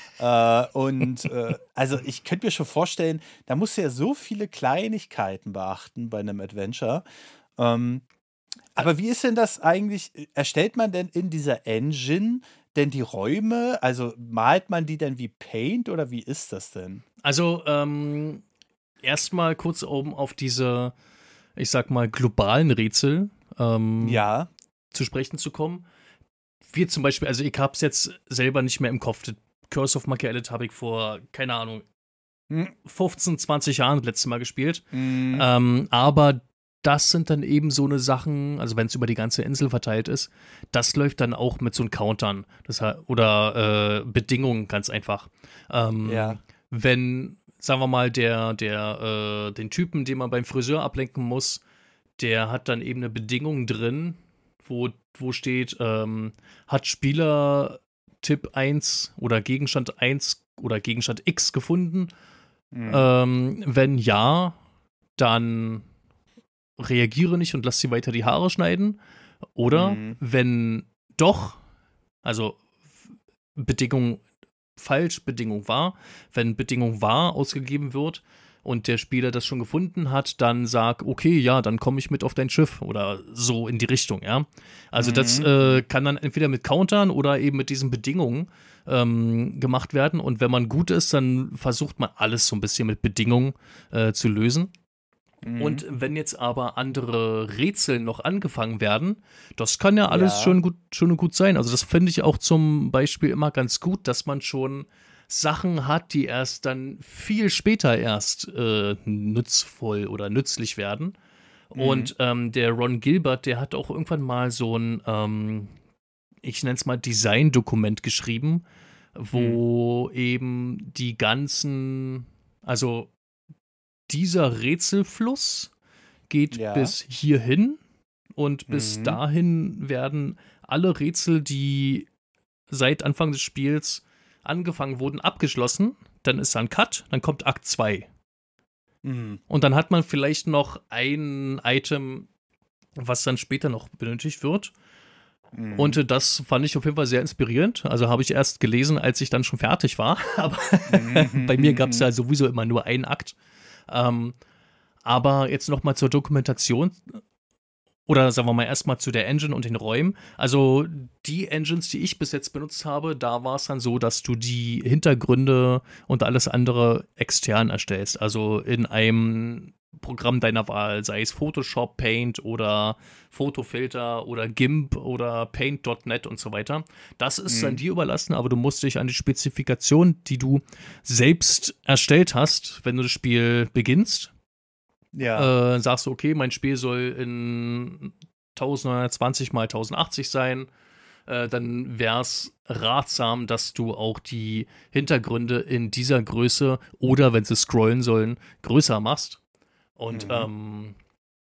äh, und äh, also ich könnte mir schon vorstellen, da musst du ja so viele Kleinigkeiten beachten bei einem Adventure. Ähm, aber wie ist denn das eigentlich? Erstellt man denn in dieser Engine denn die Räume? Also malt man die denn wie Paint oder wie ist das denn? Also, ähm, erstmal kurz oben auf diese, ich sag mal, globalen Rätsel ähm, Ja. zu sprechen zu kommen. Wie zum Beispiel, also ich hab's jetzt selber nicht mehr im Kopf. Das Curse of Monkey Island habe ich vor, keine Ahnung, Hm. fünfzehn, zwanzig Jahren das letzte Mal gespielt. Mhm. Ähm, aber das sind dann eben so eine Sachen, also wenn es über die ganze Insel verteilt ist, das läuft dann auch mit so einem Countern. Das, he- oder äh, Bedingungen ganz einfach. Ähm, Ja. Wenn, sagen wir mal, der, der, äh, den Typen, den man beim Friseur ablenken muss, der hat dann eben eine Bedingung drin, wo, wo steht, ähm, hat Spieler Tipp eins oder Gegenstand eins oder Gegenstand X gefunden? Mhm. Ähm, wenn ja, dann reagiere nicht und lass sie weiter die Haare schneiden. Oder Mhm. wenn doch, also Bedingung falsch, Bedingung wahr, wenn Bedingung wahr ausgegeben wird und der Spieler das schon gefunden hat, dann sag, okay, ja, dann komme ich mit auf dein Schiff oder so in die Richtung, ja. Also das Mhm. äh, kann dann entweder mit Countern oder eben mit diesen Bedingungen ähm, gemacht werden und wenn man gut ist, dann versucht man alles so ein bisschen mit Bedingungen äh, zu lösen. Mhm. Und wenn jetzt aber andere Rätsel noch angefangen werden, das kann ja alles Ja. schon gut, schon gut sein. Also das finde ich auch zum Beispiel immer ganz gut, dass man schon Sachen hat, die erst dann viel später erst äh, nützvoll oder nützlich werden. Mhm. Und ähm, der Ron Gilbert, der hat auch irgendwann mal so ein, ähm, ich nenne es mal Design-Dokument geschrieben, wo eben die ganzen, also dieser Rätselfluss geht Ja. bis hierhin und bis Mhm. dahin werden alle Rätsel, die seit Anfang des Spiels angefangen wurden, abgeschlossen. Dann ist da ein Cut, dann kommt Akt zwei. Mhm. Und dann hat man vielleicht noch ein Item, was dann später noch benötigt wird. Mhm. Und äh, das fand ich auf jeden Fall sehr inspirierend. Also habe ich erst gelesen, als ich dann schon fertig war. Aber Mhm. bei mir gab es ja sowieso immer nur einen Akt. Ähm, aber jetzt noch mal zur Dokumentation oder sagen wir mal erstmal zu der Engine und den Räumen. Also die Engines, die ich bis jetzt benutzt habe, da war es dann so, dass du die Hintergründe und alles andere extern erstellst. Also in einem Programm deiner Wahl, sei es Photoshop, Paint oder Photofilter oder GIMP oder Paint Punkt net und so weiter. Das ist dann Mhm. dir überlassen, aber du musst dich an die Spezifikation, die du selbst erstellt hast, wenn du das Spiel beginnst, Ja. äh, sagst du, okay, mein Spiel soll in neunzehnhundertzwanzig mal tausendachtzig sein, äh, dann wäre es ratsam, dass du auch die Hintergründe in dieser Größe oder, wenn sie scrollen sollen, größer machst. Und Mhm. ähm,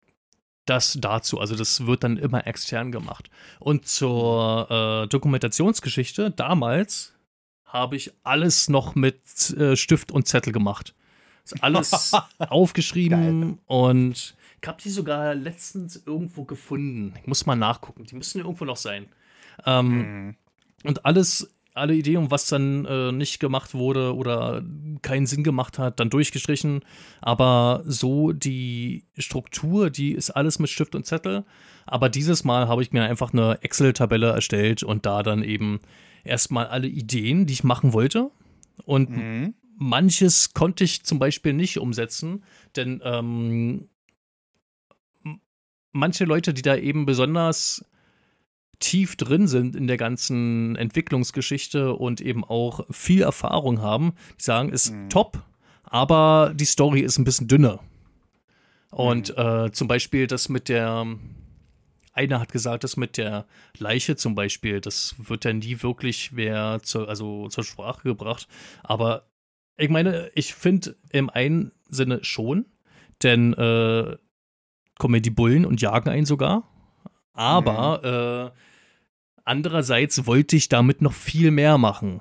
das dazu, also das wird dann immer extern gemacht. Und zur äh, Dokumentationsgeschichte, damals habe ich alles noch mit äh, Stift und Zettel gemacht. Ist alles aufgeschrieben und ich habe die sogar letztens irgendwo gefunden. Ich muss mal nachgucken. Die müssen irgendwo noch sein. Ähm, Mhm. und alles, alle Ideen, was dann äh, nicht gemacht wurde oder keinen Sinn gemacht hat, dann durchgestrichen. Aber so die Struktur, die ist alles mit Stift und Zettel. Aber dieses Mal habe ich mir einfach eine Excel-Tabelle erstellt und da dann eben erstmal alle Ideen, die ich machen wollte. Und Mhm. manches konnte ich zum Beispiel nicht umsetzen, denn ähm, m- manche Leute, die da eben besonders tief drin sind in der ganzen Entwicklungsgeschichte und eben auch viel Erfahrung haben, die sagen, ist Mhm. top, aber die Story ist ein bisschen dünner. Und Mhm. äh, zum Beispiel das mit der, einer hat gesagt, das mit der Leiche zum Beispiel, das wird ja nie wirklich wer zur, also zur Sprache gebracht. Aber ich meine, ich finde im einen Sinne schon, denn äh, kommen ja die Bullen und jagen einen sogar. Aber äh, andererseits wollte ich damit noch viel mehr machen.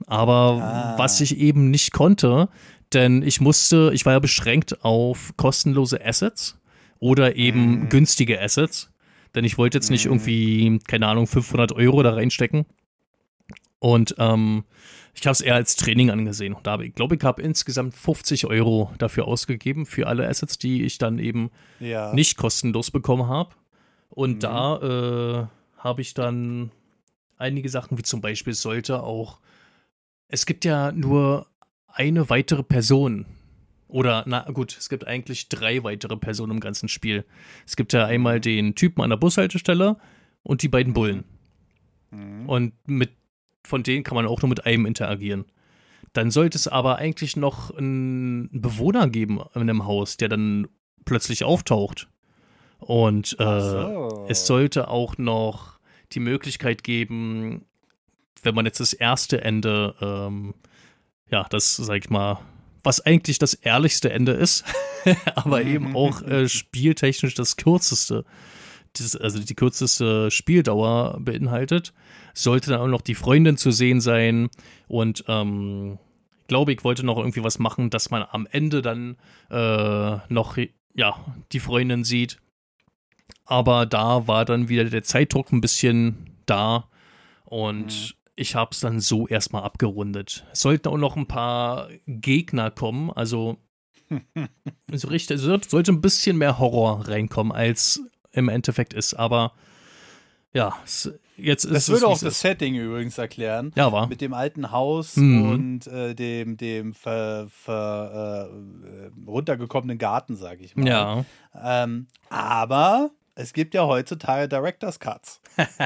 Aber Ah. was ich eben nicht konnte, denn ich musste, ich war ja beschränkt auf kostenlose Assets oder eben Mhm. günstige Assets, denn ich wollte jetzt nicht Mhm. irgendwie, keine Ahnung, fünfhundert Euro da reinstecken. Und ähm, ich habe es eher als Training angesehen. Und da habe ich glaube, ich habe insgesamt fünfzig Euro dafür ausgegeben, für alle Assets, die ich dann eben Ja. nicht kostenlos bekommen habe. Und Mhm. da äh, habe ich dann einige Sachen, wie zum Beispiel sollte auch, es gibt ja nur eine weitere Person. Oder, na gut, es gibt eigentlich drei weitere Personen im ganzen Spiel. Es gibt ja einmal den Typen an der Bushaltestelle und die beiden Bullen. Mhm. Und mit, von denen kann man auch nur mit einem interagieren. Dann sollte es aber eigentlich noch einen Bewohner geben in einem Haus, der dann plötzlich auftaucht. Und äh, Ach so. es sollte auch noch die Möglichkeit geben, wenn man jetzt das erste Ende, ähm, ja, das, sag ich mal, was eigentlich das ehrlichste Ende ist, aber eben auch äh, spieltechnisch das kürzeste, das, also die kürzeste Spieldauer beinhaltet, sollte dann auch noch die Freundin zu sehen sein und ähm, ich glaube, ich wollte noch irgendwie was machen, dass man am Ende dann äh, noch, ja, die Freundin sieht. Aber da war dann wieder der Zeitdruck ein bisschen da und Mhm. ich habe es dann so erstmal abgerundet. Es sollten auch noch ein paar Gegner kommen, also so richtig, also sollte ein bisschen mehr Horror reinkommen, als im Endeffekt ist. Aber ja, es, jetzt ist Das es. würde wie auch es das ist. Setting übrigens erklären. Ja, war. Mit dem alten Haus Mhm. und äh, dem, dem ver, ver, äh, runtergekommenen Garten, sag ich mal. Ja. Ähm, aber es gibt ja heutzutage Director's Cuts.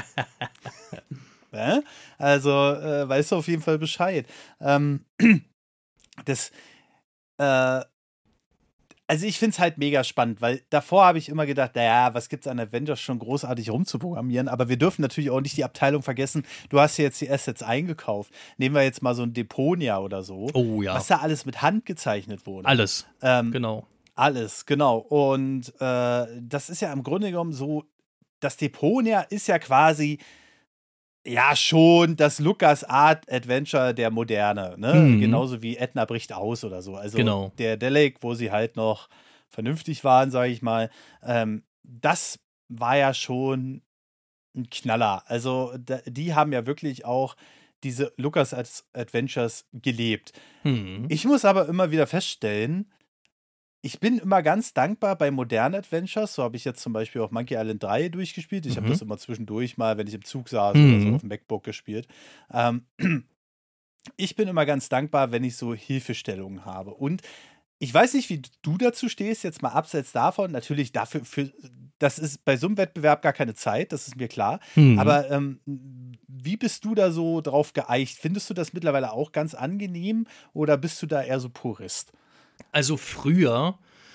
Ne? Also, äh, weißt du auf jeden Fall Bescheid. Ähm, das, äh, also ich finde es halt mega spannend, weil davor habe ich immer gedacht, naja, was gibt's an Avengers schon großartig rumzuprogrammieren, aber wir dürfen natürlich auch nicht die Abteilung vergessen, du hast ja jetzt die Assets eingekauft. Nehmen wir jetzt mal so ein Deponia oder so, Oh ja. was da alles mit Hand gezeichnet wurde. Alles. Ähm, Genau. Alles, genau. Und äh, das ist ja im Grunde genommen so, das Deponia ist ja quasi ja schon das Lucas Art Adventure der Moderne, ne? Mhm. Genauso wie Edna bricht aus oder so. Also Genau. der Delic, wo sie halt noch vernünftig waren, sage ich mal. Ähm, das war ja schon ein Knaller. Also da, die haben ja wirklich auch diese Lucas Adventures gelebt. Mhm. Ich muss aber immer wieder feststellen, ich bin immer ganz dankbar bei modernen Adventures. So habe ich jetzt zum Beispiel auch Monkey Island drei durchgespielt. Ich habe Mhm. das immer zwischendurch mal, wenn ich im Zug saß oder so, Mhm. auf dem MacBook gespielt. Ähm, ich bin immer ganz dankbar, wenn ich so Hilfestellungen habe. Und ich weiß nicht, wie du dazu stehst, jetzt mal abseits davon. Natürlich dafür, für, das ist bei so einem Wettbewerb gar keine Zeit, das ist mir klar. Mhm. Aber ähm, wie bist du da so drauf geeicht? Findest du das mittlerweile auch ganz angenehm oder bist du da eher so Purist? Also früher,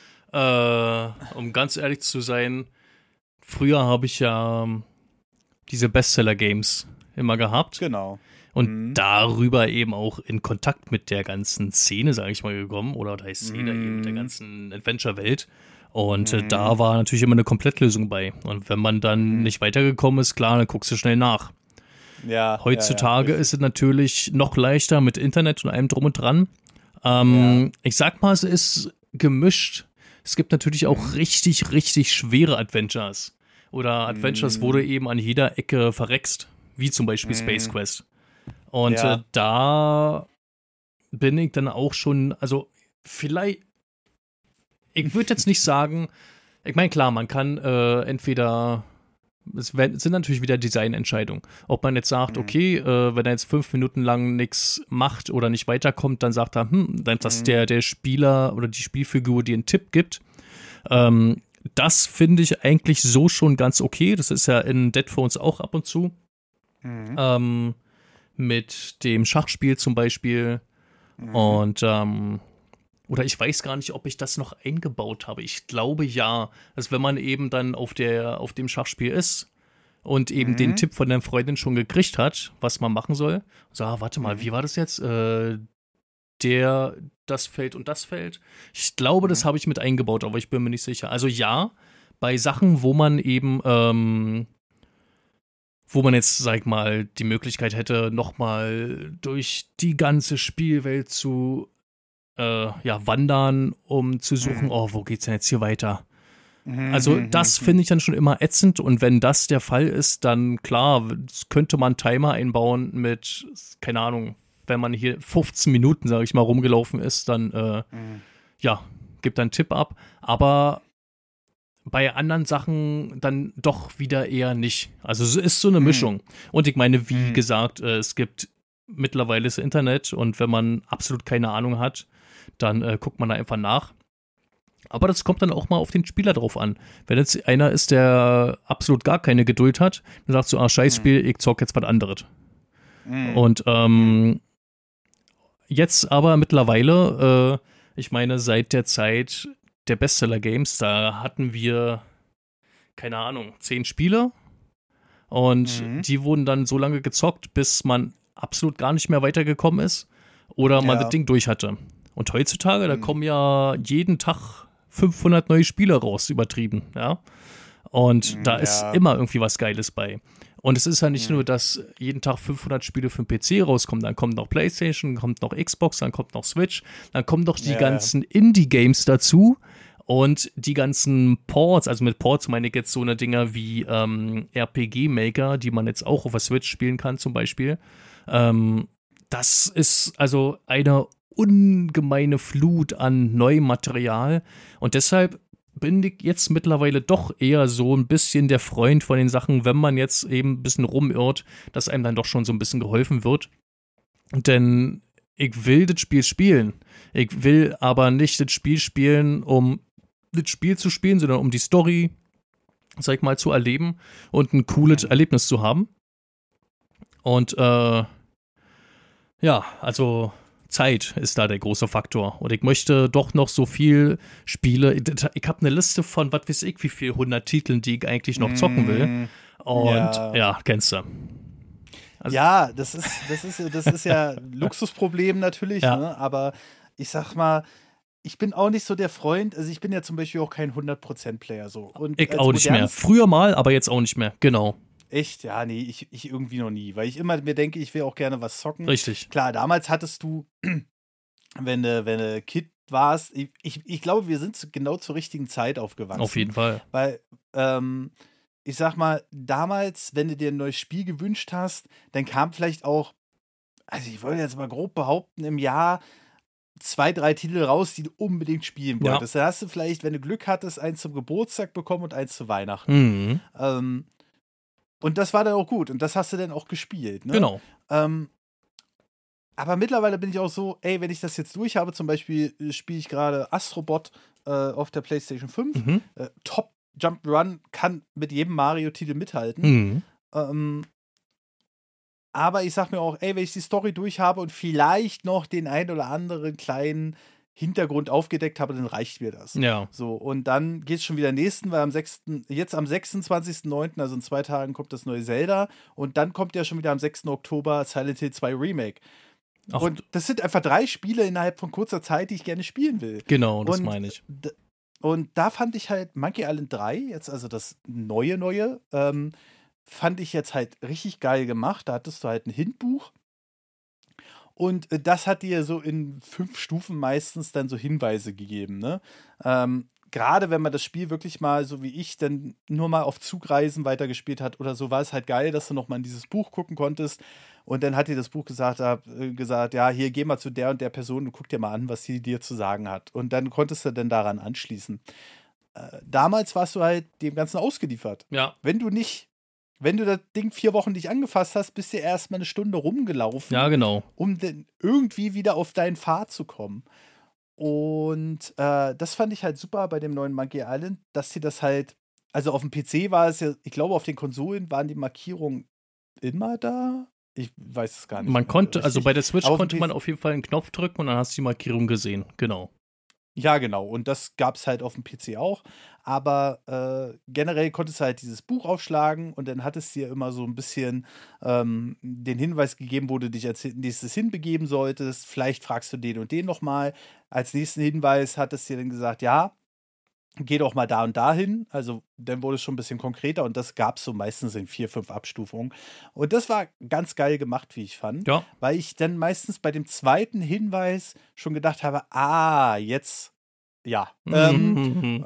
äh, um ganz ehrlich zu sein, früher habe ich ja ähm, diese Bestseller-Games immer gehabt Genau. und Mhm. darüber eben auch in Kontakt mit der ganzen Szene, sage ich mal, gekommen oder der Szene Mhm. eben mit der ganzen Adventure-Welt. Und äh, Mhm. da war natürlich immer eine Komplettlösung bei. Und wenn man dann Mhm. nicht weitergekommen ist, klar, dann guckst du schnell nach. Ja, Heutzutage ja, ja, ist es natürlich noch leichter mit Internet und allem drum und dran. Ähm, ich sag mal, es ist gemischt. Es gibt natürlich auch Mhm. richtig, richtig schwere Adventures. Oder Adventures, Mhm. wo du eben an jeder Ecke verreckst. Wie zum Beispiel Mhm. Space Quest. Und Ja. äh, da bin ich dann auch schon, also vielleicht, ich würde jetzt nicht sagen, ich meine, klar, man kann äh, entweder, es wär- es sind natürlich wieder Designentscheidungen. Ob man jetzt sagt, Mhm. okay, äh, wenn er jetzt fünf Minuten lang nichts macht oder nicht weiterkommt, dann sagt er, hm, dann, dass Mhm. der, der Spieler oder die Spielfigur dir einen Tipp gibt. Ähm, das finde ich eigentlich so schon ganz okay. Das ist ja in Dead Phones auch ab und zu. Mhm. Ähm, mit dem Schachspiel zum Beispiel. Mhm. Und, ähm, oder ich weiß gar nicht, ob ich das noch eingebaut habe. Ich glaube ja. Also wenn man eben dann auf, der, auf dem Schachspiel ist und eben Mhm. den Tipp von der Freundin schon gekriegt hat, was man machen soll. So, ah, warte mal, Mhm. wie war das jetzt? Äh, der, das Feld und das Feld. Ich glaube, das Mhm. habe ich mit eingebaut, aber ich bin mir nicht sicher. Also ja, bei Sachen, wo man eben, ähm, wo man jetzt, sag ich mal, die Möglichkeit hätte, nochmal durch die ganze Spielwelt zu äh, ja, wandern, um zu suchen, Mhm. oh, wo geht's denn jetzt hier weiter? Mhm, Also mhm, das mhm. finde ich dann schon immer ätzend und wenn das der Fall ist, dann klar, könnte man einen Timer einbauen mit, keine Ahnung, wenn man hier fünfzehn Minuten, sage ich mal, rumgelaufen ist, dann, äh, Mhm. ja, gibt einen Tipp ab. Aber bei anderen Sachen dann doch wieder eher nicht. Also es ist so eine Mhm. Mischung. Und ich meine, wie Mhm. gesagt, äh, es gibt mittlerweile das Internet und wenn man absolut keine Ahnung hat, dann äh, guckt man da einfach nach. Aber das kommt dann auch mal auf den Spieler drauf an. Wenn jetzt einer ist, der absolut gar keine Geduld hat, dann sagt so, ah, Scheißspiel, ich zock jetzt was anderes. Mhm. Und ähm, jetzt aber mittlerweile, äh, ich meine, seit der Zeit der Bestseller-Games, da hatten wir, keine Ahnung, zehn Spiele und Mhm. die wurden dann so lange gezockt, bis man absolut gar nicht mehr weitergekommen ist oder man das Ja. Ding durch hatte. Und heutzutage, da Mhm. kommen ja jeden Tag fünfhundert neue Spiele raus, übertrieben, ja. Und Mhm, da ist ja. immer irgendwie was Geiles bei. Und es ist ja nicht Mhm. nur, dass jeden Tag fünfhundert Spiele für den P C rauskommen, dann kommt noch PlayStation, dann kommt noch Xbox, dann kommt noch Switch, dann kommen doch die Ja, ganzen Indie-Games dazu und die ganzen Ports, also mit Ports meine ich jetzt so eine Dinger wie ähm, R P G-Maker, die man jetzt auch auf der Switch spielen kann zum Beispiel. Ähm, das ist also eine ungemeine Flut an neuem Material und deshalb bin ich jetzt mittlerweile doch eher so ein bisschen der Freund von den Sachen, wenn man jetzt eben ein bisschen rumirrt, dass einem dann doch schon so ein bisschen geholfen wird. Denn ich will das Spiel spielen. Ich will aber nicht das Spiel spielen, um das Spiel zu spielen, sondern um die Story, sag ich mal, zu erleben und ein cooles Mhm. Erlebnis zu haben. Und äh, ja, also Zeit ist da der große Faktor. Und ich möchte doch noch so viel Spiele. Ich habe eine Liste von, was weiß ich, wie viel hundert Titeln, die ich eigentlich noch zocken will. Mhm. Und Ja. ja, kennst du. Also, Ja, das ist, das ist, das ist ja ein Luxusproblem natürlich, ja, ne? Aber ich sag mal, ich bin auch nicht so der Freund, also ich bin ja zum Beispiel auch kein hundert Prozent Player so. Und ich als auch nicht mehr. modernes, Früher mal, aber jetzt auch nicht mehr. Genau. echt, ja, nee, ich, ich irgendwie noch nie, weil ich immer mir denke, ich will auch gerne was zocken. Richtig. Klar, damals hattest du, wenn du, wenn du Kid warst, ich, ich, ich glaube, wir sind zu, genau zur richtigen Zeit aufgewachsen. Auf jeden Fall. Weil, ähm, ich sag mal, damals, wenn du dir ein neues Spiel gewünscht hast, dann kam vielleicht auch, also ich wollte jetzt mal grob behaupten, im Jahr zwei, drei Titel raus, die du unbedingt spielen Ja. wolltest. Da hast du vielleicht, wenn du Glück hattest, eins zum Geburtstag bekommen und eins zu Weihnachten. Mhm. Ähm, und das war dann auch gut und das hast du dann auch gespielt. Ne? Genau. Ähm, aber mittlerweile bin ich auch so, ey, wenn ich das jetzt durch habe, zum Beispiel äh, spiele ich gerade Astrobot äh, auf der PlayStation fünf, Mhm. äh, Top Jump Run, kann mit jedem Mario-Titel mithalten. Mhm. Ähm, aber ich sag mir auch, ey, wenn ich die Story durch habe und vielleicht noch den ein oder anderen kleinen Hintergrund aufgedeckt habe, dann reicht mir das. Ja. So, und dann geht es schon wieder nächsten, weil am sechsten jetzt am sechsundzwanzigsten neunten, also in zwei Tagen, kommt das neue Zelda und dann kommt ja schon wieder am sechsten Oktober Silent Hill zwei Remake. Ach, Und das sind einfach drei Spiele innerhalb von kurzer Zeit, die ich gerne spielen will. genau, das Und meine ich. d- Und da fand ich halt Monkey Island drei, jetzt also das neue, neue, ähm, fand ich jetzt halt richtig geil gemacht. Da hattest du halt ein Hintbuch. Und äh, das hat dir so in fünf Stufen meistens dann so Hinweise gegeben, ne? Ähm, Gerade wenn man das Spiel wirklich mal, so wie ich, dann nur mal auf Zugreisen weitergespielt hat oder so, war es halt geil, dass du noch mal in dieses Buch gucken konntest. Und dann hat dir das Buch gesagt, äh, gesagt, ja, hier geh mal zu der und der Person und guck dir mal an, was sie dir zu sagen hat. Und dann konntest du dann daran anschließen. Äh, damals warst du halt dem Ganzen ausgeliefert. Ja. Wenn du nicht, wenn du das Ding vier Wochen nicht angefasst hast, bist du erst mal eine Stunde rumgelaufen, Ja, genau. um dann irgendwie wieder auf deinen Pfad zu kommen. Und äh, das fand ich halt super bei dem neuen Monkey Island, dass sie das halt, also auf dem P C war es ja, ich glaube, auf den Konsolen waren die Markierungen immer da. Ich weiß es gar nicht. Man mehr konnte, also richtig. bei der Switch Aber auf dem konnte P C man auf jeden Fall einen Knopf drücken und dann hast du die Markierung gesehen. Genau. Ja, genau. Und das gab es halt auf dem P C auch. Aber äh, generell konntest du halt dieses Buch aufschlagen und dann hat es dir immer so ein bisschen ähm, den Hinweis gegeben, wo du dich als nächstes hinbegeben solltest. Vielleicht fragst du den und den nochmal. Als nächsten Hinweis hat es dir dann gesagt, ja, geh doch mal da und da hin. Also dann wurde es schon ein bisschen konkreter und das gab es so meistens in vier, fünf Abstufungen. Und das war ganz geil gemacht, wie ich fand, Ja. weil ich dann meistens bei dem zweiten Hinweis schon gedacht habe, ah, jetzt, ja. Ähm,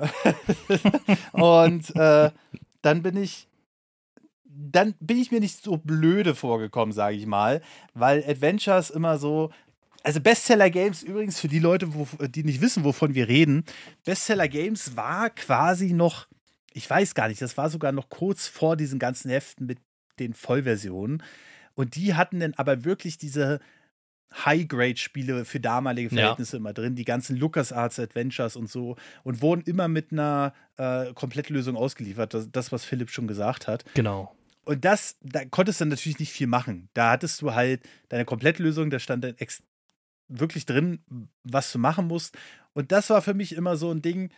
und äh, dann bin ich dann bin ich mir nicht so blöde vorgekommen, sage ich mal, weil Adventures immer so, also Bestseller-Games übrigens für die Leute, wo, die nicht wissen, wovon wir reden, Bestseller-Games war quasi noch, ich weiß gar nicht, das war sogar noch kurz vor diesen ganzen Heften mit den Vollversionen und die hatten dann aber wirklich diese High-Grade-Spiele für damalige Verhältnisse ja. immer drin, die ganzen LucasArts Adventures und so und wurden immer mit einer äh, Komplettlösung ausgeliefert, das, das, was Philipp schon gesagt hat. Genau. Und das, da konntest du natürlich nicht viel machen. Da hattest du halt deine Komplettlösung, da stand dann ex- wirklich drin, was du machen musst. Und das war für mich immer so ein Ding,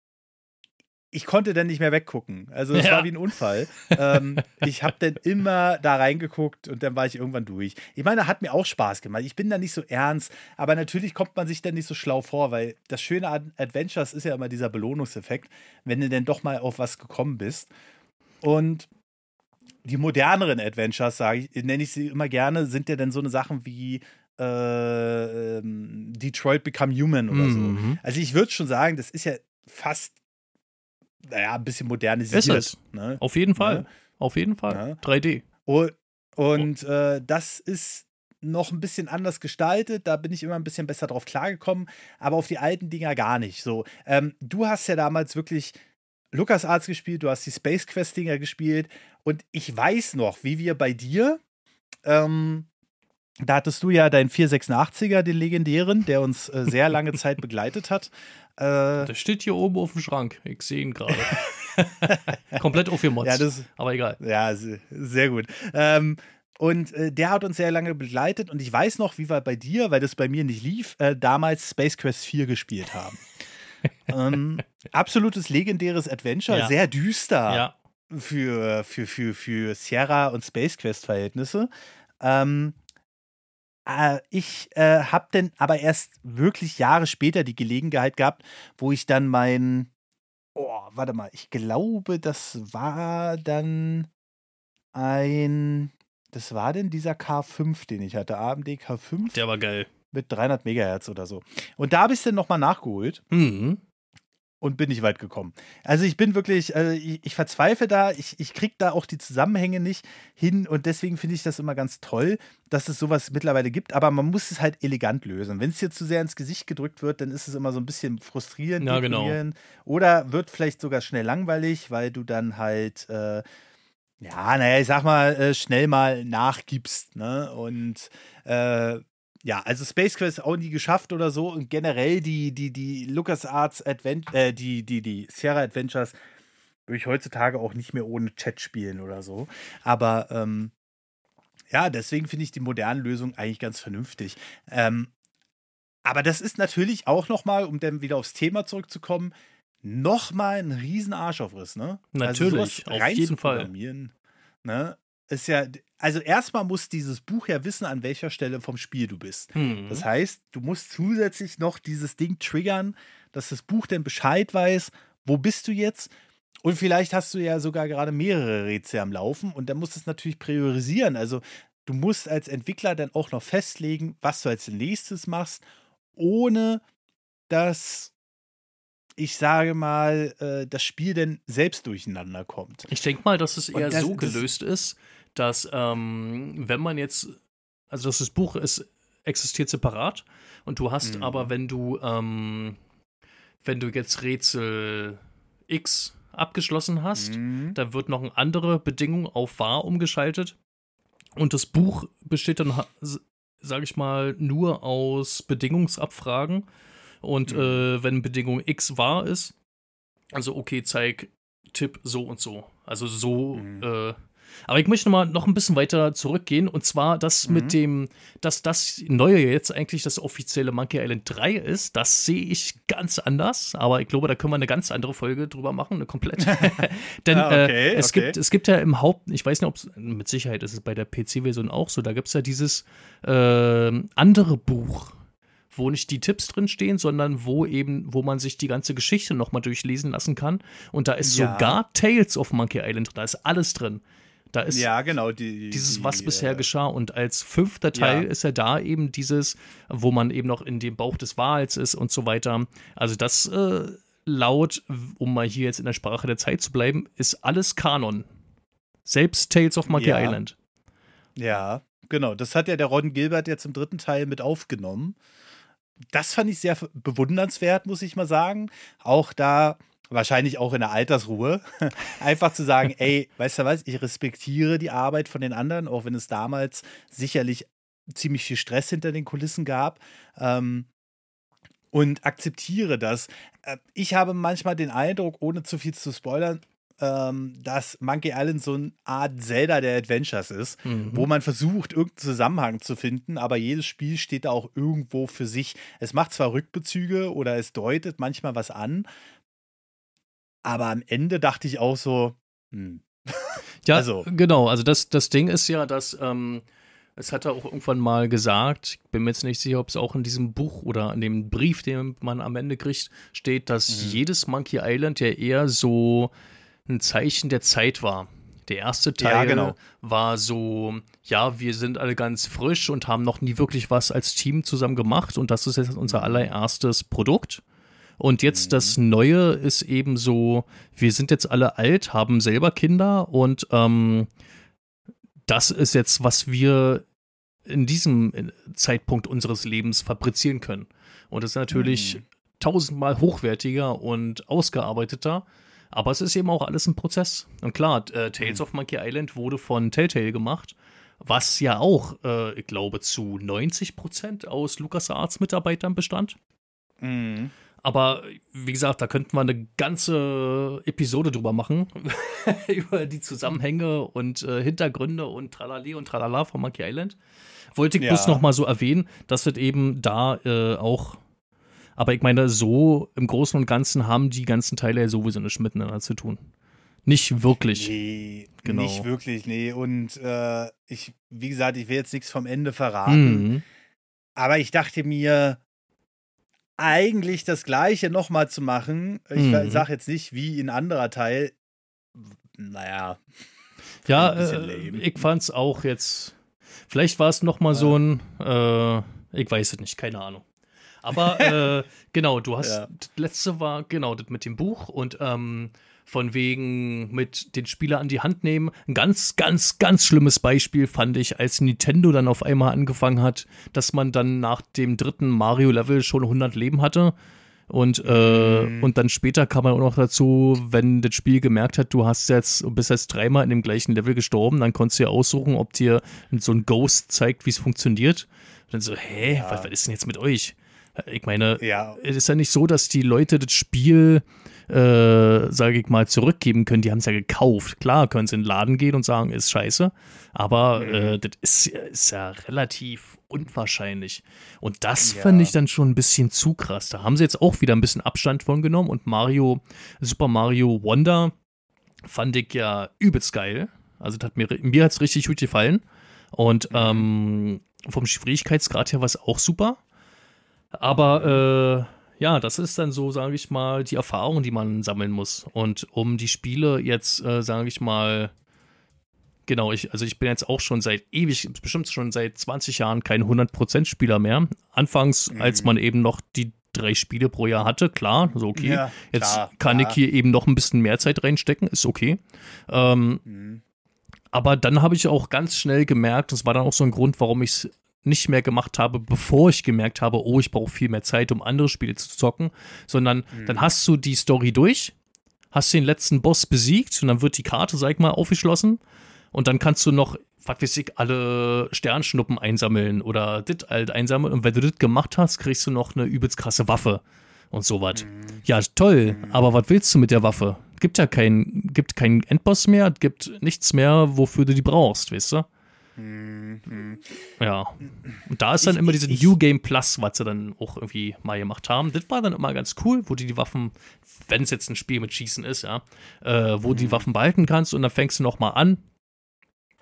ich konnte dann nicht mehr weggucken. Also es ja. war wie ein Unfall. ähm, ich habe dann immer da reingeguckt und dann war ich irgendwann durch. Ich meine, hat mir auch Spaß gemacht. Ich bin da nicht so ernst, aber natürlich kommt man sich dann nicht so schlau vor, weil das Schöne an Adventures ist ja immer dieser Belohnungseffekt, wenn du denn doch mal auf was gekommen bist. Und die moderneren Adventures, sage ich, nenne ich sie immer gerne, sind ja dann so eine Sachen wie äh, ähm, Detroit Become Human oder mhm. so. Also ich würde schon sagen, das ist ja fast, naja, ein bisschen modernisiert. Ist es. Ne? Auf jeden Fall. Ja. Auf jeden Fall. Ja. drei D. Und, und oh. äh, das ist noch ein bisschen anders gestaltet. Da bin ich immer ein bisschen besser drauf klargekommen. Aber auf die alten Dinger gar nicht. So, ähm, du hast ja damals wirklich LucasArts gespielt, du hast die Space Quest-Dinger gespielt und ich weiß noch, wie wir bei dir, ähm, da hattest du ja deinen vierhundertsechsundachtziger, den legendären, der uns äh, sehr lange Zeit begleitet hat. Äh, der steht hier oben auf dem Schrank, ich sehe ihn gerade. Komplett aufgemotzt, ja, das, aber egal. Ja, sehr gut. Ähm, und äh, der hat uns sehr lange begleitet und ich weiß noch, wie wir bei dir, weil das bei mir nicht lief, äh, damals Space Quest vier gespielt haben. ähm, absolutes legendäres Adventure, ja. sehr düster ja. für, für, für, für Sierra und Space Quest-Verhältnisse. Ähm, äh, ich äh, habe dann aber erst wirklich Jahre später die Gelegenheit gehabt, wo ich dann mein, oh, warte mal, ich glaube, das war dann ein, das war denn dieser K fünf, den ich hatte, A M D K fünf. Der war geil. Mit dreihundert Megahertz oder so. Und da habe ich es dann nochmal nachgeholt. Mhm. Und bin nicht weit gekommen. Also ich bin wirklich, also ich, ich verzweifle da, ich, ich kriege da auch die Zusammenhänge nicht hin und deswegen finde ich das immer ganz toll, dass es sowas mittlerweile gibt, aber man muss es halt elegant lösen. Wenn es dir zu sehr ins Gesicht gedrückt wird, dann ist es immer so ein bisschen frustrierend. Ja, genau. Oder wird vielleicht sogar schnell langweilig, weil du dann halt, äh, ja, naja, ich sag mal, äh, schnell mal nachgibst, ne? Und äh, ja, also Space Quest auch nie geschafft oder so und generell die, die, die LucasArts Advent, äh, die, die, die Sierra Adventures würde ich heutzutage auch nicht mehr ohne Chat spielen oder so. Aber ähm, ja, deswegen finde ich die modernen Lösungen eigentlich ganz vernünftig. Ähm, aber das ist natürlich auch nochmal, um dann wieder aufs Thema zurückzukommen, nochmal ein riesen Arschaufriss, ne? Natürlich, also auf jeden Fall. Ne? Ist ja, also erstmal muss dieses Buch ja wissen, an welcher Stelle vom Spiel du bist. Mhm. Das heißt, du musst zusätzlich noch dieses Ding triggern, dass das Buch dann Bescheid weiß, wo bist du jetzt? Und vielleicht hast du ja sogar gerade mehrere Rätsel am Laufen und dann musst du es natürlich priorisieren. Also du musst als Entwickler dann auch noch festlegen, was du als nächstes machst, ohne dass, ich sage mal, äh, das Spiel dann selbst durcheinander kommt. Ich denke mal, dass es eher das, so gelöst ist, dass ähm, wenn man jetzt, also dass das Buch ist, existiert separat und du hast mhm. aber, wenn du ähm, wenn du jetzt Rätsel X abgeschlossen hast, mhm. dann wird noch eine andere Bedingung auf wahr umgeschaltet und das Buch besteht dann, sage ich mal, nur aus Bedingungsabfragen und mhm. äh, wenn Bedingung X wahr ist, also okay, zeig Tipp so und so, also so mhm. äh, aber ich möchte mal noch ein bisschen weiter zurückgehen und zwar das mhm. mit dem, dass das Neue jetzt eigentlich das offizielle Monkey Island drei ist, das sehe ich ganz anders, aber ich glaube, da können wir eine ganz andere Folge drüber machen, eine komplett. Denn ah, okay, äh, es, okay. gibt, es gibt ja im Haupt, ich weiß nicht, ob es, mit Sicherheit ist es bei der P C-Version auch so, da gibt es ja dieses äh, andere Buch, wo nicht die Tipps drin stehen, sondern wo eben, wo man sich die ganze Geschichte nochmal durchlesen lassen kann. Und da ist Ja. sogar Tales of Monkey Island drin, da ist alles drin. Da ist Ja, genau. Die, dieses, die, was bisher äh, geschah. Und als fünfter Teil Ja. ist ja da eben dieses, wo man eben noch in dem Bauch des Wals ist und so weiter. Also das äh, laut, um mal hier jetzt in der Sprache der Zeit zu bleiben, ist alles Kanon. Selbst Tales of Monkey Ja. Island. Ja, genau. Das hat ja der Ron Gilbert jetzt im dritten Teil mit aufgenommen. Das fand ich sehr bewundernswert, muss ich mal sagen. Auch da, wahrscheinlich auch in der Altersruhe, einfach zu sagen, ey, weißt du was, ich respektiere die Arbeit von den anderen, auch wenn es damals sicherlich ziemlich viel Stress hinter den Kulissen gab. Ähm, und akzeptiere das. Äh, Ich habe manchmal den Eindruck, ohne zu viel zu spoilern, ähm, dass Monkey Island so eine Art Zelda der Adventures ist, Mhm. wo man versucht, irgendeinen Zusammenhang zu finden, aber jedes Spiel steht da auch irgendwo für sich. Es macht zwar Rückbezüge oder es deutet manchmal was an, aber am Ende dachte ich auch so, hm. Ja, Also- genau. Also das, das Ding ist ja, dass ähm, es hat er auch irgendwann mal gesagt, ich bin mir jetzt nicht sicher, ob es auch in diesem Buch oder in dem Brief, den man am Ende kriegt, steht, dass Mhm. jedes Monkey Island ja eher so ein Zeichen der Zeit war. Der erste Teil Ja, genau. war so, ja, wir sind alle ganz frisch und haben noch nie wirklich was als Team zusammen gemacht und das ist jetzt unser allererstes Produkt. Und jetzt das Neue ist eben so, wir sind jetzt alle alt, haben selber Kinder und ähm, das ist jetzt, was wir in diesem Zeitpunkt unseres Lebens fabrizieren können. Und das ist natürlich Mhm. tausendmal hochwertiger und ausgearbeiteter, aber es ist eben auch alles ein Prozess. Und klar, äh, Tales Mhm. of Monkey Island wurde von Telltale gemacht, was ja auch, äh, ich glaube, zu neunzig Prozent aus LucasArts Mitarbeitern bestand. Mhm. Aber wie gesagt, da könnten wir eine ganze Episode drüber machen, über die Zusammenhänge und äh, Hintergründe und Tralali und Tralala von Monkey Island. Wollte ich Ja. bloß noch mal so erwähnen, dass das eben da äh, auch, aber ich meine, so im Großen und Ganzen haben die ganzen Teile ja sowieso nichts miteinander zu tun. Nicht wirklich. Nee, Genau. nicht wirklich, nee. Und äh, ich, wie gesagt, ich will jetzt nichts vom Ende verraten, Mhm. aber ich dachte mir, eigentlich das Gleiche nochmal zu machen, ich Mhm. sage jetzt nicht wie ein anderer Teil, naja, Ja, ein bisschen äh, lame. ich fand's auch jetzt. Vielleicht war es noch mal so ein, äh, ich weiß es nicht, keine Ahnung. Aber äh, genau, du hast, Ja. das letzte war genau das mit dem Buch und ähm, von wegen mit den Spieler an die Hand nehmen. Ein ganz, ganz, ganz schlimmes Beispiel fand ich, als Nintendo dann auf einmal angefangen hat, dass man dann nach dem dritten Mario-Level schon hundert Leben hatte. Und, äh, Mhm. und dann später kam man auch noch dazu, wenn das Spiel gemerkt hat, du hast jetzt, bist jetzt dreimal in dem gleichen Level gestorben, dann konntest du ja aussuchen, ob dir so ein Ghost zeigt, wie es funktioniert. Und dann so, hä, Ja. was, was ist denn jetzt mit euch? Ich meine, Ja, es ist ja nicht so, dass die Leute das Spiel, äh, sage ich mal, zurückgeben können. Die haben es ja gekauft. Klar, können sie in den Laden gehen und sagen, ist scheiße. Aber Mhm. äh, das ist, ist ja relativ unwahrscheinlich. Und das Ja. fand ich dann schon ein bisschen zu krass. Da haben sie jetzt auch wieder ein bisschen Abstand von genommen. Und Mario, Super Mario Wonder fand ich ja übelst geil. Also das hat mir, mir hat es richtig gut gefallen. Und Mhm. ähm, vom Schwierigkeitsgrad her war es auch super. Aber äh, ja, das ist dann so, sage ich mal, die Erfahrung, die man sammeln muss. Und um die Spiele jetzt, äh, sage ich mal, genau, ich, also ich bin jetzt auch schon seit ewig, bestimmt schon seit zwanzig Jahren kein hundert Prozent Spieler mehr. Anfangs, Mhm. als man eben noch die drei Spiele pro Jahr hatte, klar, so okay. Ja, jetzt klar, kann klar. ich hier eben noch ein bisschen mehr Zeit reinstecken, ist okay. Ähm, Mhm. aber dann habe ich auch ganz schnell gemerkt, das war dann auch so ein Grund, warum ich es nicht mehr gemacht habe, bevor ich gemerkt habe, oh, ich brauche viel mehr Zeit, um andere Spiele zu zocken, sondern Mhm. dann hast du die Story durch, hast den letzten Boss besiegt und dann wird die Karte, sag ich mal, aufgeschlossen und dann kannst du noch, was weiß ich, alle Sternschnuppen einsammeln oder dit halt einsammeln und wenn du das gemacht hast, kriegst du noch eine übelst krasse Waffe und sowas. Ja, toll, aber was willst du mit der Waffe? Gibt ja kein, gibt keinen Endboss mehr, gibt nichts mehr, wofür du die brauchst, weißt du? Mhm. Ja. Und da ist dann Ich- immer ich- diese ich- New Game Plus, was sie dann auch irgendwie mal gemacht haben. Das war dann immer ganz cool, wo du die Waffen, wenn es jetzt ein Spiel mit Schießen ist, ja, äh, wo du die Waffen behalten kannst und dann fängst du noch mal an.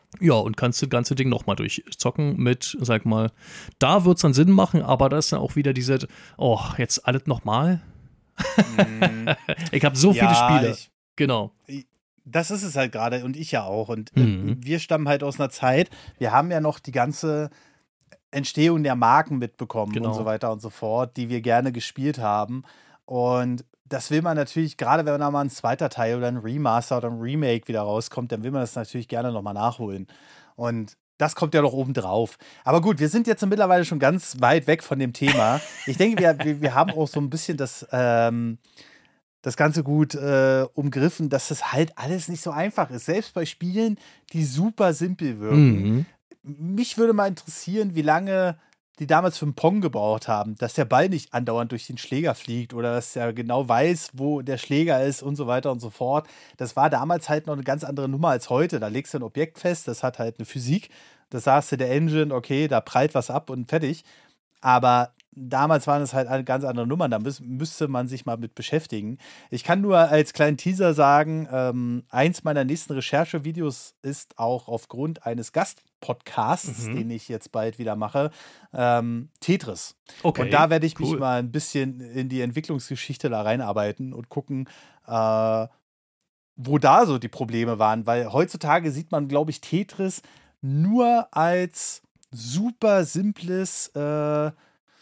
Ja, und kannst das ganze Ding nochmal durchzocken mit, sag mal, da wird es dann Sinn machen, aber da ist dann auch wieder diese, oh, jetzt alles nochmal. Mm. Ich habe so ja, viele Spiele. Ich, genau. Das ist es halt gerade und ich ja auch. Und mhm. wir stammen halt aus einer Zeit, wir haben ja noch die ganze Entstehung der Marken mitbekommen genau. und so weiter und so fort, die wir gerne gespielt haben. Und das will man natürlich, gerade wenn da mal ein zweiter Teil oder ein Remaster oder ein Remake wieder rauskommt, dann will man das natürlich gerne nochmal nachholen. Und das kommt ja noch oben drauf. Aber gut, wir sind jetzt mittlerweile schon ganz weit weg von dem Thema. Ich denke, wir, wir, wir haben auch so ein bisschen das, ähm, das Ganze gut äh, umgriffen, dass das halt alles nicht so einfach ist. Selbst bei Spielen, die super simpel wirken. Mhm. Mich würde mal interessieren, wie lange die damals für einen Pong gebraucht haben, dass der Ball nicht andauernd durch den Schläger fliegt oder dass er genau weiß, wo der Schläger ist und so weiter und so fort. Das war damals halt noch eine ganz andere Nummer als heute. Da legst du ein Objekt fest, das hat halt eine Physik. Da sagst du der Engine, okay, da prallt was ab und fertig. Aber damals waren es halt eine ganz andere Nummern, da müß, müsste man sich mal mit beschäftigen. Ich kann nur als kleinen Teaser sagen, ähm, eins meiner nächsten Recherchevideos ist auch aufgrund eines Gastpodcasts, mhm. den ich jetzt bald wieder mache, ähm, Tetris. Okay, und da werde ich cool. mich mal ein bisschen in die Entwicklungsgeschichte da reinarbeiten und gucken, äh, wo da so die Probleme waren, weil heutzutage sieht man, glaube ich, Tetris nur als super simples äh,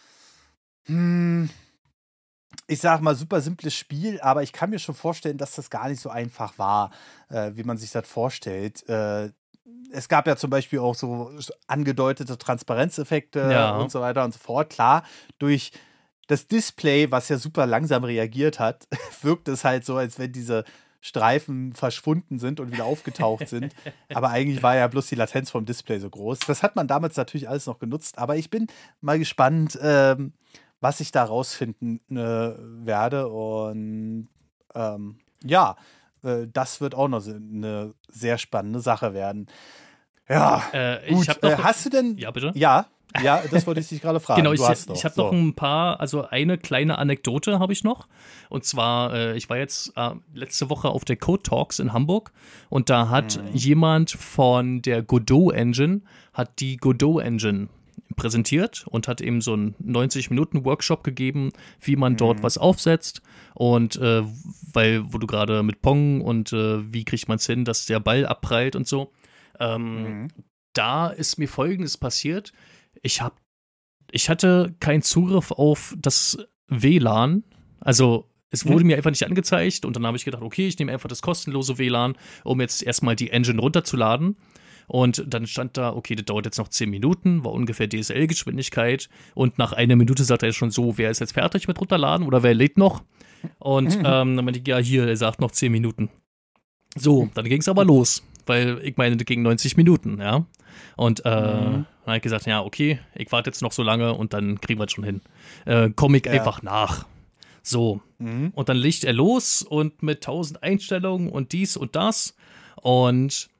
ich sag mal, super simples Spiel, aber ich kann mir schon vorstellen, dass das gar nicht so einfach war, äh, wie man sich das vorstellt. Äh, es gab ja zum Beispiel auch so angedeutete Transparenzeffekte ja. und so weiter und so fort. Klar, durch das Display, was ja super langsam reagiert hat, wirkt es halt so, als wenn diese Streifen verschwunden sind und wieder aufgetaucht sind. Aber eigentlich war ja bloß die Latenz vom Display so groß. Das hat man damals natürlich alles noch genutzt. Aber ich bin mal gespannt, ähm, was ich da rausfinden äh, werde. Und ähm, ja, äh, das wird auch noch eine sehr spannende Sache werden. Ja, äh, gut. Ich hab noch, äh, hast du denn... Ja, bitte? Ja, ja, das wollte ich dich gerade fragen. Genau, ich, du hast ich habe so. noch ein paar, also eine kleine Anekdote habe ich noch. Und zwar, äh, ich war jetzt äh, letzte Woche auf der Code Talks in Hamburg und da hat mhm. jemand von der Godot Engine, hat die Godot Engine präsentiert und hat eben so einen neunzig Minuten Workshop gegeben, wie man mhm. dort was aufsetzt. Und äh, weil, wo du gerade mit Pong und äh, wie kriegt man es hin, dass der Ball abprallt und so. Ähm, mhm. Da ist mir Folgendes passiert. Ich hab, ich hatte keinen Zugriff auf das W L A N. Also es wurde mhm. mir einfach nicht angezeigt und dann habe ich gedacht, okay, ich nehme einfach das kostenlose W L A N, um jetzt erstmal die Engine runterzuladen. Und dann stand da, okay, das dauert jetzt noch zehn Minuten, war ungefähr D S L-Geschwindigkeit. Und nach einer Minute sagt er schon so, wer ist jetzt fertig mit runterladen oder wer lädt noch? Und mhm. ähm, dann meinte ich, ja, hier, er sagt noch zehn Minuten. So, dann ging es aber los, weil ich meine, das ging neunzig Minuten, ja. Und äh, mhm. dann habe ich gesagt, ja, okay, ich warte jetzt noch so lange und dann kriegen wir es schon hin. Äh, Komme ich ja. einfach nach. So. Mhm. Und dann legt er los und mit tausend Einstellungen und dies und das. Und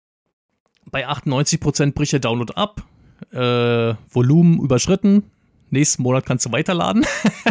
bei achtundneunzig Prozent bricht der Download ab. Äh, Volumen überschritten. Nächsten Monat kannst du weiterladen.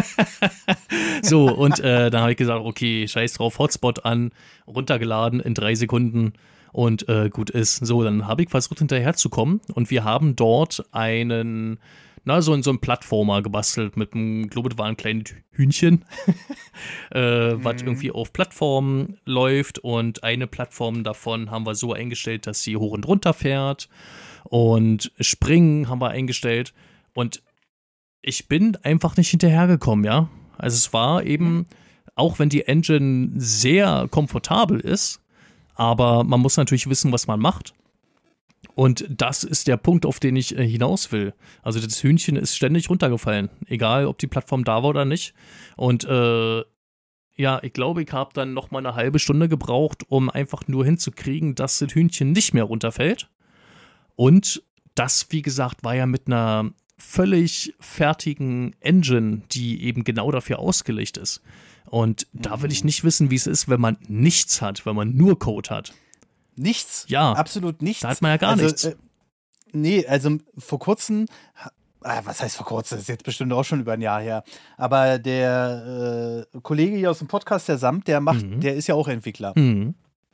So, und äh, dann habe ich gesagt, okay, scheiß drauf, Hotspot an, runtergeladen in drei Sekunden. Und äh, gut ist. So, dann habe ich versucht, hinterherzukommen. Und wir haben dort einen, na, so, so einen Plattformer gebastelt mit einem, glaube ich, war ein kleines Hühnchen, äh, mhm. was irgendwie auf Plattformen läuft. Und eine Plattform davon haben wir so eingestellt, dass sie hoch und runter fährt. Und Springen haben wir eingestellt. Und ich bin einfach nicht hinterhergekommen, ja. Also es war eben, auch wenn die Engine sehr komfortabel ist, aber man muss natürlich wissen, was man macht. Und das ist der Punkt, auf den ich äh, hinaus will. Also das Hühnchen ist ständig runtergefallen. Egal, ob die Plattform da war oder nicht. Und äh, ja, ich glaube, ich habe dann noch mal eine halbe Stunde gebraucht, um einfach nur hinzukriegen, dass das Hühnchen nicht mehr runterfällt. Und das, wie gesagt, war ja mit einer völlig fertigen Engine, die eben genau dafür ausgelegt ist. Und da will ich nicht wissen, wie es ist, wenn man nichts hat, wenn man nur Code hat. Nichts? Ja. Absolut nichts. Da hat man ja gar also, nichts. Äh, nee, also vor kurzem, äh, was heißt vor kurzem, das ist jetzt bestimmt auch schon über ein Jahr her, aber der äh, Kollege hier aus dem Podcast, der Samt, der macht, mhm. der ist ja auch Entwickler. Mhm.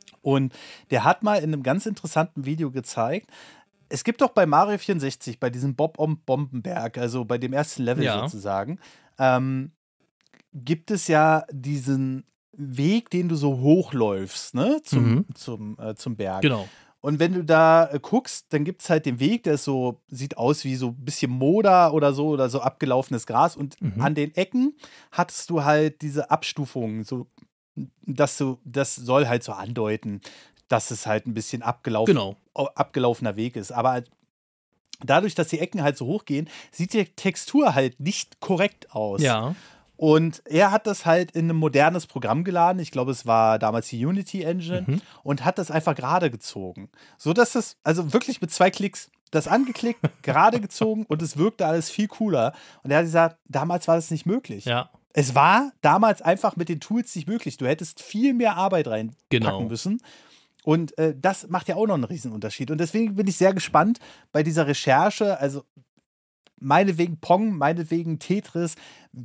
Und der hat mal in einem ganz interessanten Video gezeigt, es gibt doch bei Mario vierundsechzig, bei diesem Bob om Bombenberg, also bei dem ersten Level Ja. sozusagen, ähm, gibt es ja diesen Weg, den du so hochläufst, ne, zum, Mhm. zum, äh, zum Berg. Genau. Und wenn du da äh, guckst, dann gibt es halt den Weg, der ist so, sieht aus wie so ein bisschen Moder oder so oder so abgelaufenes Gras. Und Mhm. an den Ecken hattest du halt diese Abstufungen, so, dass du, das soll halt so andeuten, dass es halt ein bisschen abgelaufen, Genau. abgelaufener Weg ist. Aber dadurch, dass die Ecken halt so hoch gehen, sieht die Textur halt nicht korrekt aus. Ja. Und er hat das halt in ein modernes Programm geladen. Ich glaube, es war damals die Unity Engine Mhm. und hat das einfach gerade gezogen. So dass es, also wirklich mit zwei Klicks, das angeklickt, gerade gezogen und es wirkte alles viel cooler. Und er hat gesagt, damals war das nicht möglich. Ja. Es war damals einfach mit den Tools nicht möglich. Du hättest viel mehr Arbeit reinpacken Genau. müssen. Und äh, das macht ja auch noch einen Riesenunterschied. Und deswegen bin ich sehr gespannt bei dieser Recherche, also meinetwegen Pong, meinetwegen Tetris,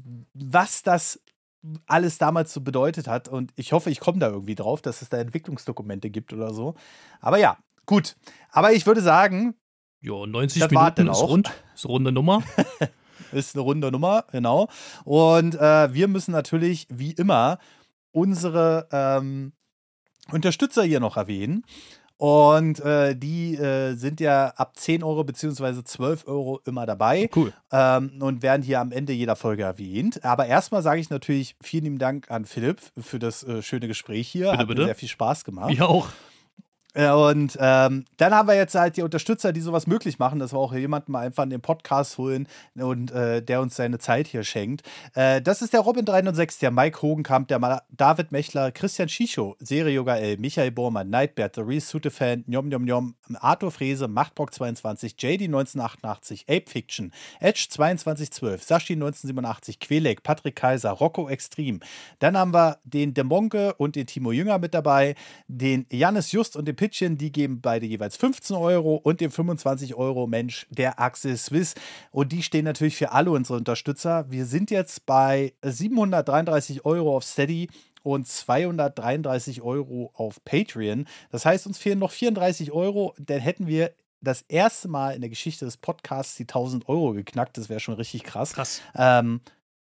was das alles damals so bedeutet hat. Und ich hoffe, ich komme da irgendwie drauf, dass es da Entwicklungsdokumente gibt oder so. Aber ja, gut. Aber ich würde sagen, Ja, neunzig Das war's Minuten dann ist auch. rund. Ist eine runde Nummer. ist eine runde Nummer, genau. Und äh, wir müssen natürlich, wie immer, unsere ähm, Unterstützer hier noch erwähnen. Und äh, die äh, sind ja ab zehn Euro beziehungsweise zwölf Euro immer dabei Cool. ähm, und werden hier am Ende jeder Folge erwähnt. Aber erstmal sage ich natürlich vielen lieben Dank an Philipp für das äh, schöne Gespräch hier. Bitte, Hat bitte. mir sehr viel Spaß gemacht. Ja, auch. Äh, Und ähm, dann haben wir jetzt halt die Unterstützer, die sowas möglich machen, dass wir auch jemanden mal einfach in den Podcast holen und äh, der uns seine Zeit hier schenkt. Äh, das ist der Robin drei null sechs, der Mike Hogenkamp, der Ma David Mechler, Christian Schicho, Serie Yoga L, Michael Bormann, Nightbert, The Reese Sutefan, Njom Njom Njom, Arthur Frese, Machtbock zweiundzwanzig, J D neunzehnhundertachtundachtzig, Ape Fiction, Edge zweiundzwanzig zwölf, Sashi neunzehnhundertsiebenundachtzig, Quelek, Patrick Kaiser, Rocco Extrem. Dann haben wir den Demonke und den Timo Jünger mit dabei, den Jannis Just und den Pitchen, die geben beide jeweils fünfzehn Euro und den fünfundzwanzig Euro Mensch, der Axel Swiss. Und die stehen natürlich für alle unsere Unterstützer. Wir sind jetzt bei siebenhundertdreiunddreißig Euro auf Steady und zweihundertdreiunddreißig Euro auf Patreon. Das heißt, uns fehlen noch vierunddreißig Euro. Dann hätten wir das erste Mal in der Geschichte des Podcasts die tausend Euro geknackt. Das wäre schon richtig krass. Krass. Ähm,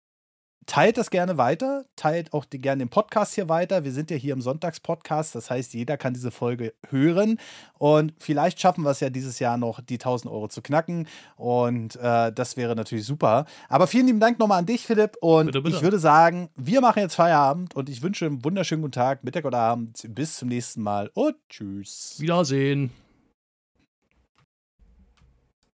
Teilt das gerne weiter, teilt auch die, gerne den Podcast hier weiter. Wir sind ja hier im Sonntagspodcast, das heißt, jeder kann diese Folge hören und vielleicht schaffen wir es ja dieses Jahr noch, die tausend Euro zu knacken und äh, das wäre natürlich super. Aber vielen lieben Dank nochmal an dich, Philipp, und Bitte, bitte. ich würde sagen, wir machen jetzt Feierabend und ich wünsche einen wunderschönen guten Tag, Mittag oder Abend. Bis zum nächsten Mal und tschüss. Wiedersehen.